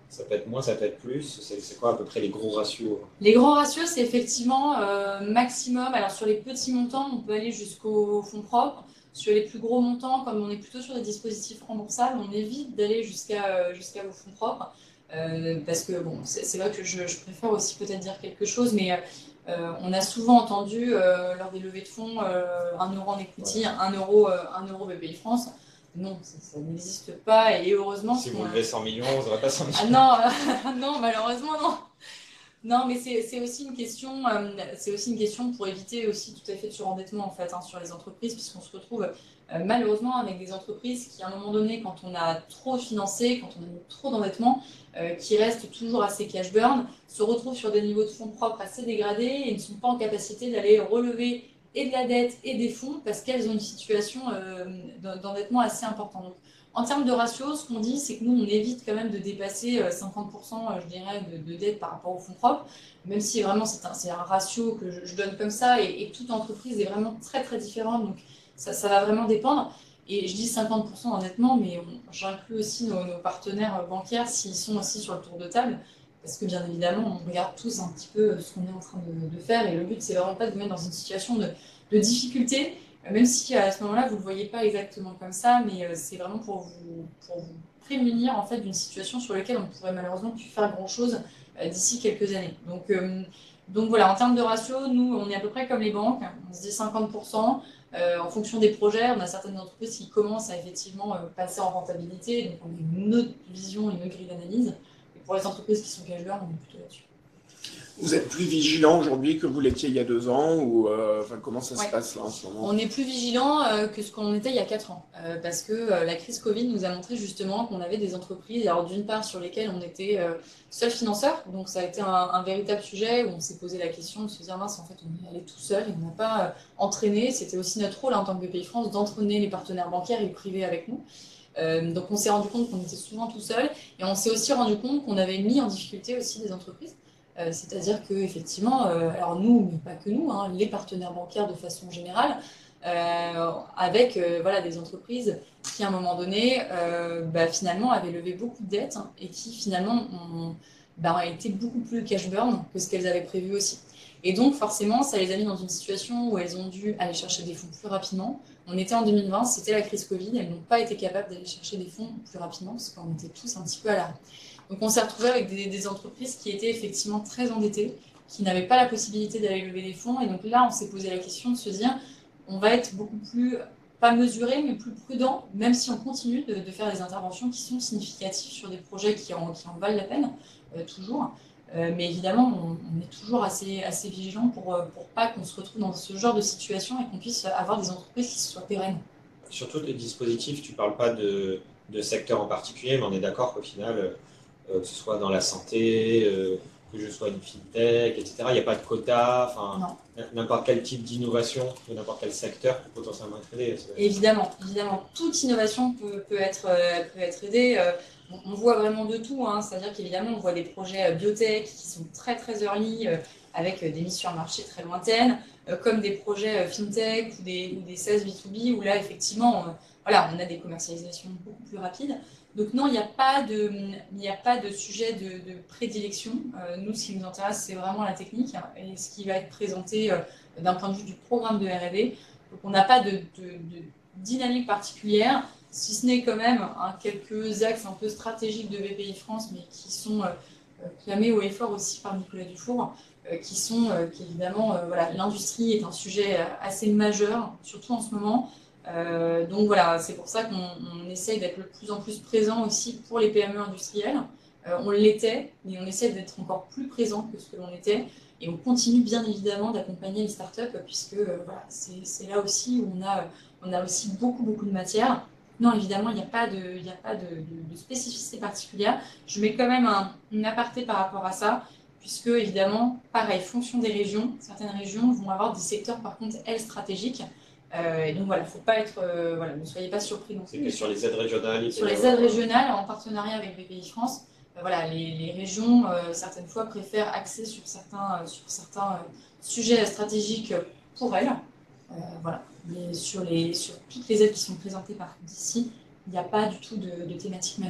Ça peut être moins, ça peut être plus. C'est quoi à peu près les gros ratios? Les grands ratios, c'est effectivement euh, maximum. Alors sur les petits montants, on peut aller jusqu'au fonds propres. Sur les plus gros montants, comme on est plutôt sur des dispositifs remboursables, on évite d'aller jusqu'à euh, jusqu'à vos fonds propres. Euh, parce que bon, c'est vrai que je, je préfère aussi peut-être dire quelque chose, mais euh, on a souvent entendu euh, lors des levées de fonds euh, un euro en equity, ouais. un euro, euh, un euro B P I France. Non, ça, ça n'existe pas et heureusement. Si vous levez cent millions, vous n'aurez pas cent millions. Ah non, euh, non, malheureusement non. Non, mais c'est aussi une question, euh, c'est aussi une question pour éviter aussi tout à fait de surendettement en fait hein, sur les entreprises, puisqu'on se retrouve euh, malheureusement avec des entreprises qui, à un moment donné, quand on a trop financé, quand on a trop d'endettement, euh, qui restent toujours assez cash burn, se retrouvent sur des niveaux de fonds propres assez dégradés et ne sont pas en capacité d'aller relever et de la dette et des fonds parce qu'elles ont une situation euh, d'endettement assez importante. Donc, en termes de ratio, ce qu'on dit, c'est que nous, on évite quand même de dépasser cinquante pour cent, je dirais, de, de dette par rapport aux fonds propres, même si vraiment c'est un, un ratio que je, je donne comme ça et, et toute entreprise est vraiment très très différente, donc ça, ça va vraiment dépendre. Et je dis cinquante pour cent d'endettement, mais j'inclus aussi nos, nos partenaires bancaires s'ils sont aussi sur le tour de table, parce que bien évidemment, on regarde tous un petit peu ce qu'on est en train de, de faire et le but, c'est vraiment pas de vous mettre dans une situation de, de difficulté. Même si à ce moment-là, vous ne le voyez pas exactement comme ça, mais c'est vraiment pour vous, pour vous prémunir en fait, d'une situation sur laquelle on ne pourrait malheureusement plus faire grand-chose d'ici quelques années. Donc, euh, donc voilà, en termes de ratio, nous, on est à peu près comme les banques, on se dit cinquante pour cent. Euh, en fonction des projets, on a certaines entreprises qui commencent à effectivement euh, passer en rentabilité, donc on a une autre vision, une autre grille d'analyse. Et pour les entreprises qui sont cash burn, on est plutôt là-dessus. Vous êtes plus vigilant aujourd'hui que vous l'étiez il y a deux ans ou euh, enfin, comment ça ouais. se passe là en ce moment? On est plus vigilant euh, que ce qu'on était il y a quatre ans euh, parce que euh, la crise Covid nous a montré justement qu'on avait des entreprises, alors d'une part sur lesquelles on était euh, seul financeur, donc ça a été un, un véritable sujet où on s'est posé la question de se dire mince en fait on est allé tout seul et on n'a pas euh, entraîné, c'était aussi notre rôle en tant que B P I France d'entraîner les partenaires bancaires et privés avec nous. Euh, donc on s'est rendu compte qu'on était souvent tout seul et on s'est aussi rendu compte qu'on avait mis en difficulté aussi des entreprises. Euh, C'est-à-dire qu'effectivement, euh, alors nous, mais pas que nous, hein, les partenaires bancaires de façon générale, euh, avec euh, voilà, des entreprises qui, à un moment donné, euh, bah, finalement, avaient levé beaucoup de dettes hein, et qui, finalement, ont bah, été beaucoup plus cash burn que ce qu'elles avaient prévu aussi. Et donc, forcément, ça les a mis dans une situation où elles ont dû aller chercher des fonds plus rapidement. On était en deux mille vingt, c'était la crise Covid, elles n'ont pas été capables d'aller chercher des fonds plus rapidement parce qu'on était tous un petit peu à l'arrêt. Donc on s'est retrouvé avec des, des entreprises qui étaient effectivement très endettées, qui n'avaient pas la possibilité d'aller lever des fonds. Et donc là, on s'est posé la question de se dire, on va être beaucoup plus, pas mesuré, mais plus prudent, même si on continue de, de faire des interventions qui sont significatives sur des projets qui en, qui en valent la peine, euh, toujours. Euh, mais évidemment, on, on est toujours assez, assez vigilant pour, pour pas qu'on se retrouve dans ce genre de situation et qu'on puisse avoir des entreprises qui soient pérennes. Surtout les dispositifs, tu ne parles pas de, de secteur en particulier, mais on est d'accord qu'au final, euh, que ce soit dans la santé, euh, que je sois une fintech, et cetera, il n'y a pas de quota, enfin n'importe quel type d'innovation de n'importe quel secteur peut potentiellement être aidé. Évidemment, évidemment, toute innovation peut, peut, être, euh, peut être aidée. Euh, on, on voit vraiment de tout, hein, c'est-à-dire qu'évidemment, on voit des projets biotech qui sont très très early, euh, avec des mises sur le marché très lointaines, euh, comme des projets fintech ou des, ou des SaaS B deux B, où là, effectivement, euh, voilà, on a des commercialisations beaucoup plus rapides. Donc non, il n'y a pas de, il n'y a pas de sujet de, de prédilection. Euh, nous, ce qui nous intéresse, c'est vraiment la technique hein, et ce qui va être présenté euh, d'un point de vue du programme de R et D. Donc on n'a pas de, de, de dynamique particulière, si ce n'est quand même hein, quelques axes un peu stratégiques de B P I France, mais qui sont euh, clamés haut et fort aussi par Nicolas Dufour, euh, qui sont euh, qu'évidemment, euh, voilà, l'industrie est un sujet assez majeur, surtout en ce moment. Euh, donc voilà, c'est pour ça qu'on essaye d'être le plus en plus présent aussi pour les P M E industrielles. Euh, on l'était, mais on essaie d'être encore plus présent que ce que l'on était. Et on continue bien évidemment d'accompagner les startups, puisque euh, voilà, c'est là aussi où on a, on a aussi beaucoup, beaucoup de matière. Non, évidemment, il n'y a pas, de, il n'y a pas de, de, de spécificité particulière. Je mets quand même un, un aparté par rapport à ça, puisque évidemment, pareil, fonction des régions, certaines régions vont avoir des secteurs par contre, elles, stratégiques. Euh, et donc voilà, il ne faut pas être, euh, voilà, ne soyez pas surpris non plus. Sur les aides régionales. Sur les aides régionales, en partenariat avec B P I France, euh, voilà, les, les régions, euh, certaines fois, préfèrent axer sur certains, euh, sur certains euh, sujets stratégiques pour elles. Euh, voilà. Mais sur, les, sur toutes les aides qui sont présentées par ici, il n'y a pas du tout de, de thématique majeure.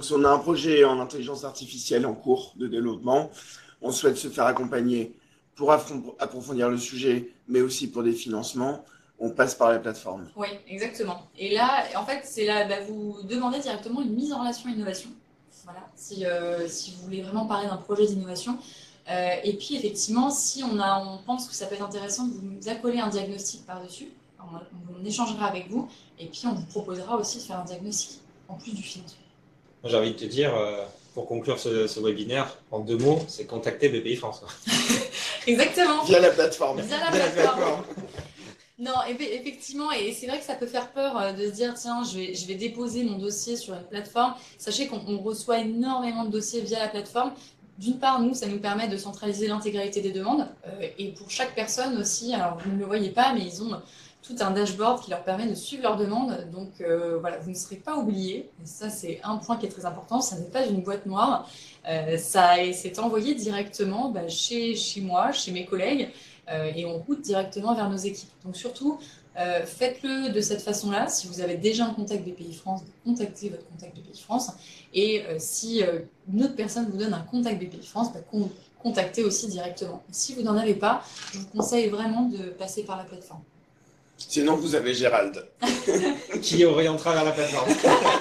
On a un projet en intelligence artificielle en cours de développement. On souhaite se faire accompagner pour approfondir le sujet, mais aussi pour des financements. On passe par la plateforme. Oui, exactement. Et là, en fait, c'est là, bah, vous demandez directement une mise en relation innovation. Voilà, si, euh, si vous voulez vraiment parler d'un projet d'innovation. Euh, et puis, effectivement, si on, a, on pense que ça peut être intéressant de vous accoler un diagnostic par-dessus, on, on échangera avec vous et puis on vous proposera aussi de faire un diagnostic en plus du financement. J'ai envie de te dire, euh, pour conclure ce, ce webinaire, en deux mots, c'est contacter B P I France. Exactement. Via la plateforme. Via la plateforme. Non, effectivement, et c'est vrai que ça peut faire peur de se dire, tiens, je vais, je vais déposer mon dossier sur une plateforme. Sachez qu'on reçoit énormément de dossiers via la plateforme. D'une part, nous, ça nous permet de centraliser l'intégralité des demandes. Euh, et pour chaque personne aussi, alors vous ne le voyez pas, mais ils ont tout un dashboard qui leur permet de suivre leurs demandes. Donc euh, voilà, vous ne serez pas oubliés. Et ça, c'est un point qui est très important. Ça n'est pas une boîte noire. Euh, ça c'est envoyé directement bah, chez, chez moi, chez mes collègues. Euh, et on route directement vers nos équipes. Donc surtout, euh, faites-le de cette façon-là. Si vous avez déjà un contact B P I France, contactez votre contact B P I France. Et euh, si euh, une autre personne vous donne un contact B P I France, bah, con contactez aussi directement. Si vous n'en avez pas, je vous conseille vraiment de passer par la plateforme. Sinon, vous avez Gérald. Qui orientera vers la plateforme.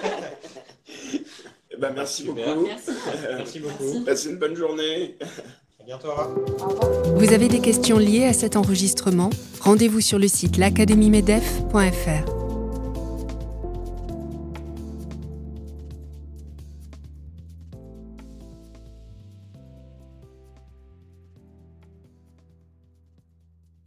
Eh ben, merci Super. beaucoup. Merci. Euh, Merci beaucoup. Merci. Passez une bonne journée. À bientôt, Laura. Au revoir. Vous avez des questions liées à cet enregistrement? Rendez-vous sur le site l'académie medef point F R.